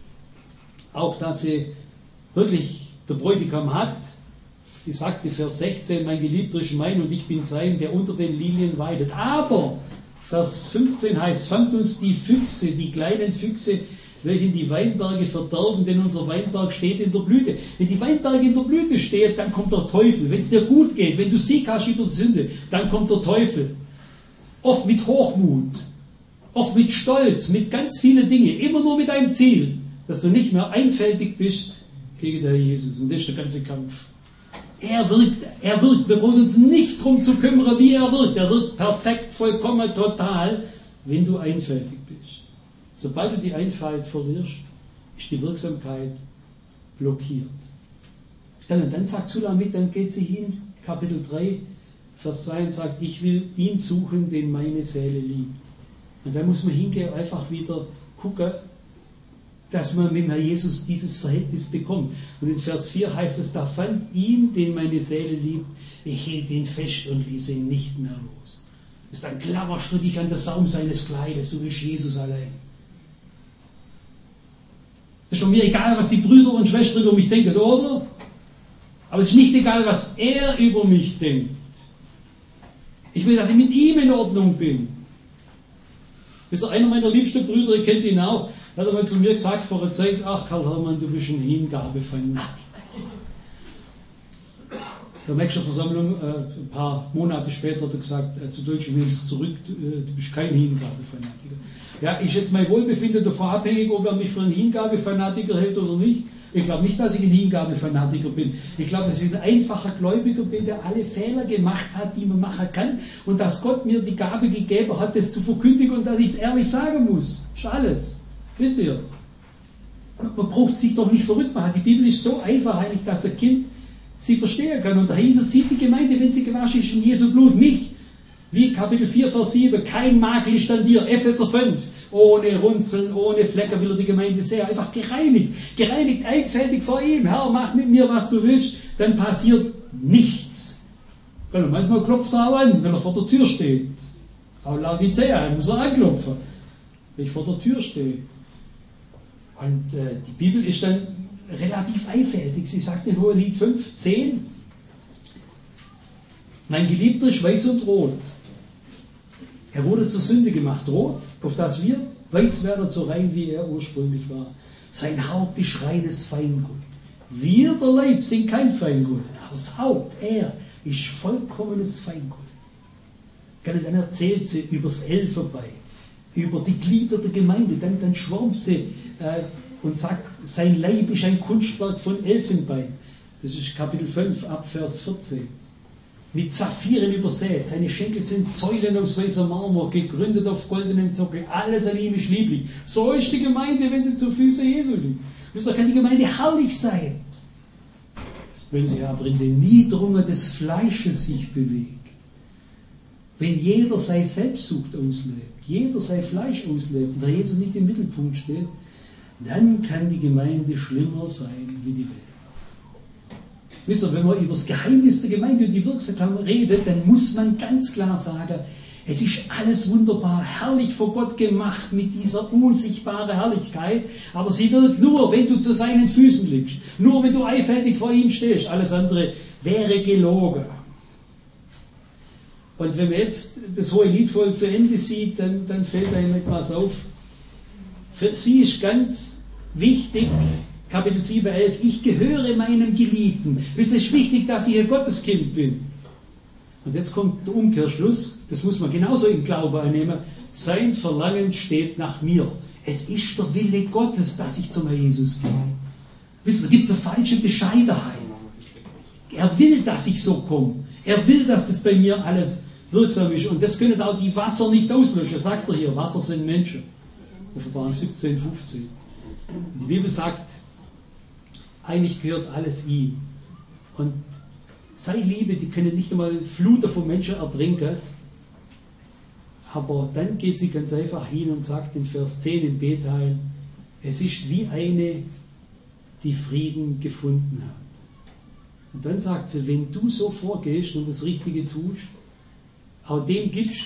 auch dass sie wirklich der Bräutigam hat. Sie sagte, Vers 16, mein Geliebter ist mein und ich bin sein, der unter den Lilien weidet. Aber, Vers 15 heißt, fangt uns die Füchse, die kleinen Füchse, welchen die Weinberge verderben, denn unser Weinberg steht in der Blüte. Wenn die Weinberge in der Blüte stehen, dann kommt der Teufel. Wenn es dir gut geht, wenn du Sieg hast über die Sünde, dann kommt der Teufel. Oft mit Hochmut, oft mit Stolz, mit ganz vielen Dingen, immer nur mit einem Ziel, dass du nicht mehr einfältig bist gegen den Herr Jesus. Und das ist der ganze Kampf. Er wirkt. Wir brauchen uns nicht darum zu kümmern, wie er wirkt. Er wirkt perfekt, vollkommen, total, wenn du einfältig bist. Sobald du die Einfalt verlierst, ist die Wirksamkeit blockiert. Und dann sagt Sulamit, dann geht sie hin, Kapitel 3, Vers 2 und sagt, ich will ihn suchen, den meine Seele liebt. Und dann muss man hingehen, einfach wieder gucken, dass man mit Herrn Jesus dieses Verhältnis bekommt. Und in Vers 4 heißt es, da fand ihn, den meine Seele liebt, ich hielt ihn fest und ließ ihn nicht mehr los. Ist dann klammerst du dich an den Saum seines Kleides, du willst Jesus allein. Es ist doch mir egal, was die Brüder und Schwestern über mich denken, oder? Aber es ist nicht egal, was er über mich denkt. Ich will, dass ich mit ihm in Ordnung bin. Das ist einer meiner liebsten Brüder, ihr kennt ihn auch, hat er mal zu mir gesagt vor einer Zeit, ach Karl Hermann, du bist ein Hingabefanatiker. In der nächsten Versammlung, ein paar Monate später, hat er gesagt, zu Deutsch, ich nehme es zurück, du bist kein Hingabefanatiker. Ja, ist jetzt mein Wohlbefinden davon abhängig, ob er mich für einen Hingabefanatiker hält oder nicht? Ich glaube nicht, dass ich ein Hingabefanatiker bin. Ich glaube, dass ich ein einfacher Gläubiger bin, der alle Fehler gemacht hat, die man machen kann. Und dass Gott mir die Gabe gegeben hat, das zu verkündigen und dass ich es ehrlich sagen muss. Ist alles. Wisst ihr? Man braucht sich doch nicht verrückt machen. Die Bibel ist so einfach eigentlich, dass ein Kind sie verstehen kann. Und der Jesus sieht die Gemeinde, wenn sie gewaschen ist in Jesu Blut. Mich. Wie Kapitel 4, Vers 7, kein Makel ist an dir. Epheser 5, ohne Runzeln, ohne Flecken will er die Gemeinde sehen. Einfach gereinigt, einfältig vor ihm. Herr, mach mit mir, was du willst. Dann passiert nichts. Weil manchmal klopft er auch an, wenn er vor der Tür steht. Auch Laodicea, muss er anklopfen, wenn ich vor der Tür stehe. Und die Bibel ist dann relativ einfältig. Sie sagt in Hohelied 5, 10, mein Geliebter ist weiß und rot. Er wurde zur Sünde gemacht, rot, auf das wir weiß werden, so rein wie er ursprünglich war. Sein Haupt ist reines Feingold. Wir, der Leib, sind kein Feingold. Aber das Haupt, er, ist vollkommenes Feingold. Und dann erzählt sie über das Elfenbein, über die Glieder der Gemeinde. Dann schwärmt sie und sagt, sein Leib ist ein Kunstwerk von Elfenbein. Das ist Kapitel 5, ab Vers 14. Mit Saphiren übersät. Seine Schenkel sind Säulen aus weißer Marmor, gegründet auf goldenen Sockel. Alles an ihm ist lieblich. So ist die Gemeinde, wenn sie zu Füßen Jesu liegt. Wisst ihr, kann die Gemeinde herrlich sein, wenn sie aber in den Niederungen des Fleisches sich bewegt. Wenn jeder seine Selbstsucht auslebt, jeder sein Fleisch auslebt, und da Jesus nicht im Mittelpunkt steht, dann kann die Gemeinde schlimmer sein wie die Welt. Wisst ihr, wenn man über das Geheimnis der Gemeinde und die Wirksamkeit redet, dann muss man ganz klar sagen, es ist alles wunderbar, herrlich vor Gott gemacht mit dieser unsichtbaren Herrlichkeit, aber sie wird nur, wenn du zu seinen Füßen liegst, nur wenn du einfältig vor ihm stehst, alles andere wäre gelogen. Und wenn man jetzt das Hohelied voll zu Ende sieht, dann fällt einem etwas auf. Für sie ist ganz wichtig, Kapitel 7, 11, ich gehöre meinem Geliebten. Es ist wichtig, dass ich ein Gotteskind bin. Und jetzt kommt der Umkehrschluss, das muss man genauso im Glauben annehmen, sein Verlangen steht nach mir. Es ist der Wille Gottes, dass ich zum Herrn Jesus gehe. Wisst ihr, da gibt es eine falsche Bescheidenheit. Er will, dass ich so komme. Er will, dass das bei mir alles wirksam ist. Und das können auch die Wasser nicht auslöschen, sagt er hier. Wasser sind Menschen. Offenbarung 17, 15. Die Bibel sagt, eigentlich gehört alles ihm. Und seine Liebe, die können nicht einmal Fluten von Menschen ertrinken. Aber dann geht sie ganz einfach hin und sagt in Vers 10 im B-Teil, es ist wie eine, die Frieden gefunden hat. Und dann sagt sie, wenn du so vorgehst und das Richtige tust, auch dem gibst,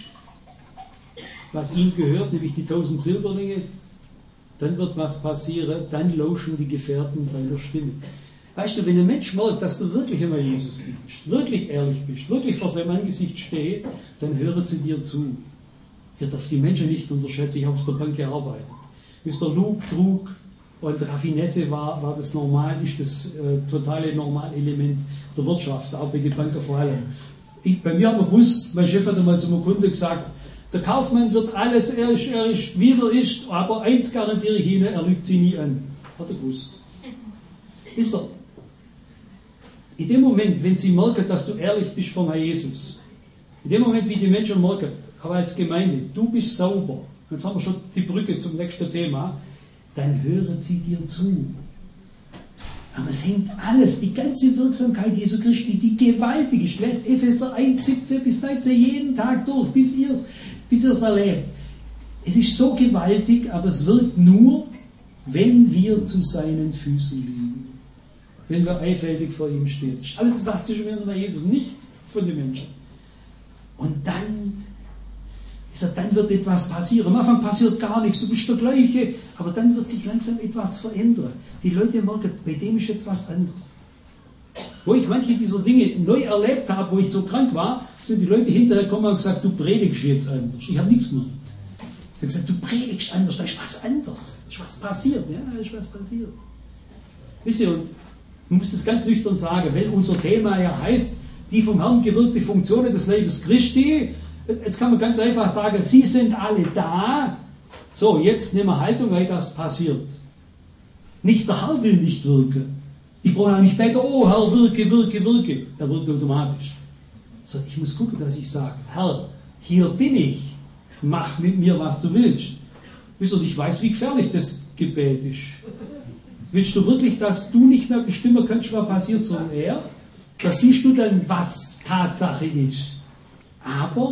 was ihm gehört, nämlich die 1000 Silberlinge, dann wird was passieren, dann lauschen die Gefährten deiner Stimme. Weißt du, wenn ein Mensch merkt, dass du wirklich immer Jesus liebst, wirklich ehrlich bist, wirklich vor seinem Angesicht stehst, dann hören sie dir zu. Ihr darf die Menschen nicht unterschätzen, ich habe auf der Bank gearbeitet. Mr. Lug, Trug und Raffinesse war das normal, ist das totale Normalelement der Wirtschaft, auch bei den Banken vor allem. Bei mir hat man gewusst, mein Chef hat einmal zu einem Kunde gesagt, der Kaufmann wird alles, er ist, wie er ist, aber eins garantiere ich Ihnen, er lügt Sie nie an. Hat er gewusst. Wisst ihr, in dem Moment, wenn Sie merken, dass du ehrlich bist vor Herrn Jesus, in dem Moment, wie die Menschen merken, aber als Gemeinde, du bist sauber, jetzt haben wir schon die Brücke zum nächsten Thema, dann hören sie dir zu. Aber es hängt alles, die ganze Wirksamkeit Jesu Christi, die gewaltig ist, lässt Epheser 1, 17 bis 19 jeden Tag durch, bis ihr es erlebt. Es ist so gewaltig, aber es wirkt nur, wenn wir zu seinen Füßen liegen. Wenn wir einfältig vor ihm stehen. Das ist alles sagt sich schon wieder Jesus, nicht von den Menschen. Und dann wird etwas passieren. Am Anfang passiert gar nichts, du bist der Gleiche, aber dann wird sich langsam etwas verändern. Die Leute merken, bei dem ist jetzt was anderes. Wo ich manche dieser Dinge neu erlebt habe, wo ich so krank war, sind die Leute hinterher gekommen und haben gesagt, du predigst jetzt anders. Ich habe nichts gemacht. Ich habe gesagt, du predigst anders, da ist was anderes. Da ist was passiert. Ja, da ist was passiert. Wisst ihr, und man muss das ganz nüchtern sagen, weil unser Thema ja heißt, die vom Herrn gewirkte Funktionen des Leibes Christi. Jetzt kann man ganz einfach sagen, sie sind alle da. So, jetzt nehmen wir Haltung, weil das passiert. Nicht der Herr will nicht wirken. Ich brauche auch nicht beten, oh Herr, wirke, wirke, wirke. Er wirkt automatisch. So, ich muss gucken, dass ich sage, Herr, hier bin ich. Mach mit mir, was du willst. Wisst ihr, ich weiß, wie gefährlich das Gebet ist. Willst du wirklich, dass du nicht mehr bestimmen kannst, was passiert, sondern er? Da siehst du dann, was Tatsache ist. Aber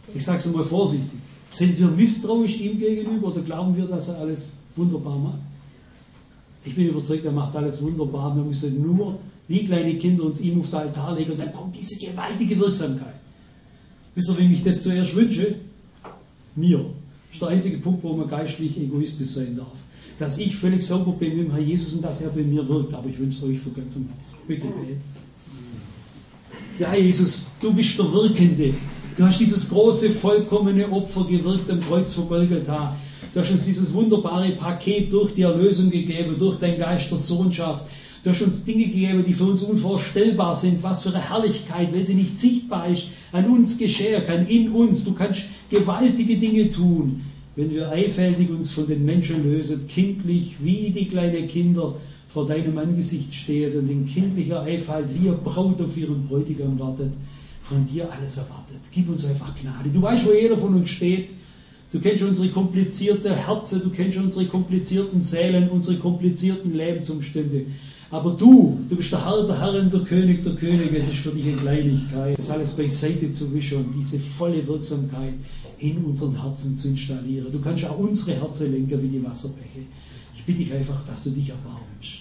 Ich sage es mal vorsichtig. Sind wir misstrauisch ihm gegenüber oder glauben wir, dass er alles wunderbar macht? Ich bin überzeugt, er macht alles wunderbar. Wir müssen nur, wie kleine Kinder, uns ihm auf den Altar legen und dann kommt diese gewaltige Wirksamkeit. Wisst ihr, wem ich das zuerst wünsche? Mir. Das ist der einzige Punkt, wo man geistlich egoistisch sein darf. Dass ich völlig sauber bin mit dem Herr Jesus und dass er bei mir wirkt. Aber ich wünsche es euch von ganzem Herzen. Bitte beten. Ja, Jesus, du bist der Wirkende. Du hast dieses große, vollkommene Opfer gewirkt am Kreuz von Golgatha. Du hast uns dieses wunderbare Paket durch die Erlösung gegeben, durch dein Geist der Sohnschaft. Du hast uns Dinge gegeben, die für uns unvorstellbar sind. Was für eine Herrlichkeit, weil sie nicht sichtbar ist, an uns geschehen kann, in uns. Du kannst gewaltige Dinge tun, wenn wir einfältig uns von den Menschen lösen, kindlich wie die kleinen Kinder vor deinem Angesicht stehen und in kindlicher Einfalt wie eine Braut auf ihren Bräutigam wartet, von dir alles erwartet. Gib uns einfach Gnade. Du weißt, wo jeder von uns steht. Du kennst unsere komplizierten Herzen, du kennst unsere komplizierten Seelen, unsere komplizierten Lebensumstände. Aber du bist der Herr der Herren, der König der Könige. Es ist für dich eine Kleinigkeit, das alles beiseite zu wischen und diese volle Wirksamkeit in unseren Herzen zu installieren. Du kannst auch unsere Herzen lenken wie die Wasserbäche. Ich bitte dich einfach, dass du dich erbarmst.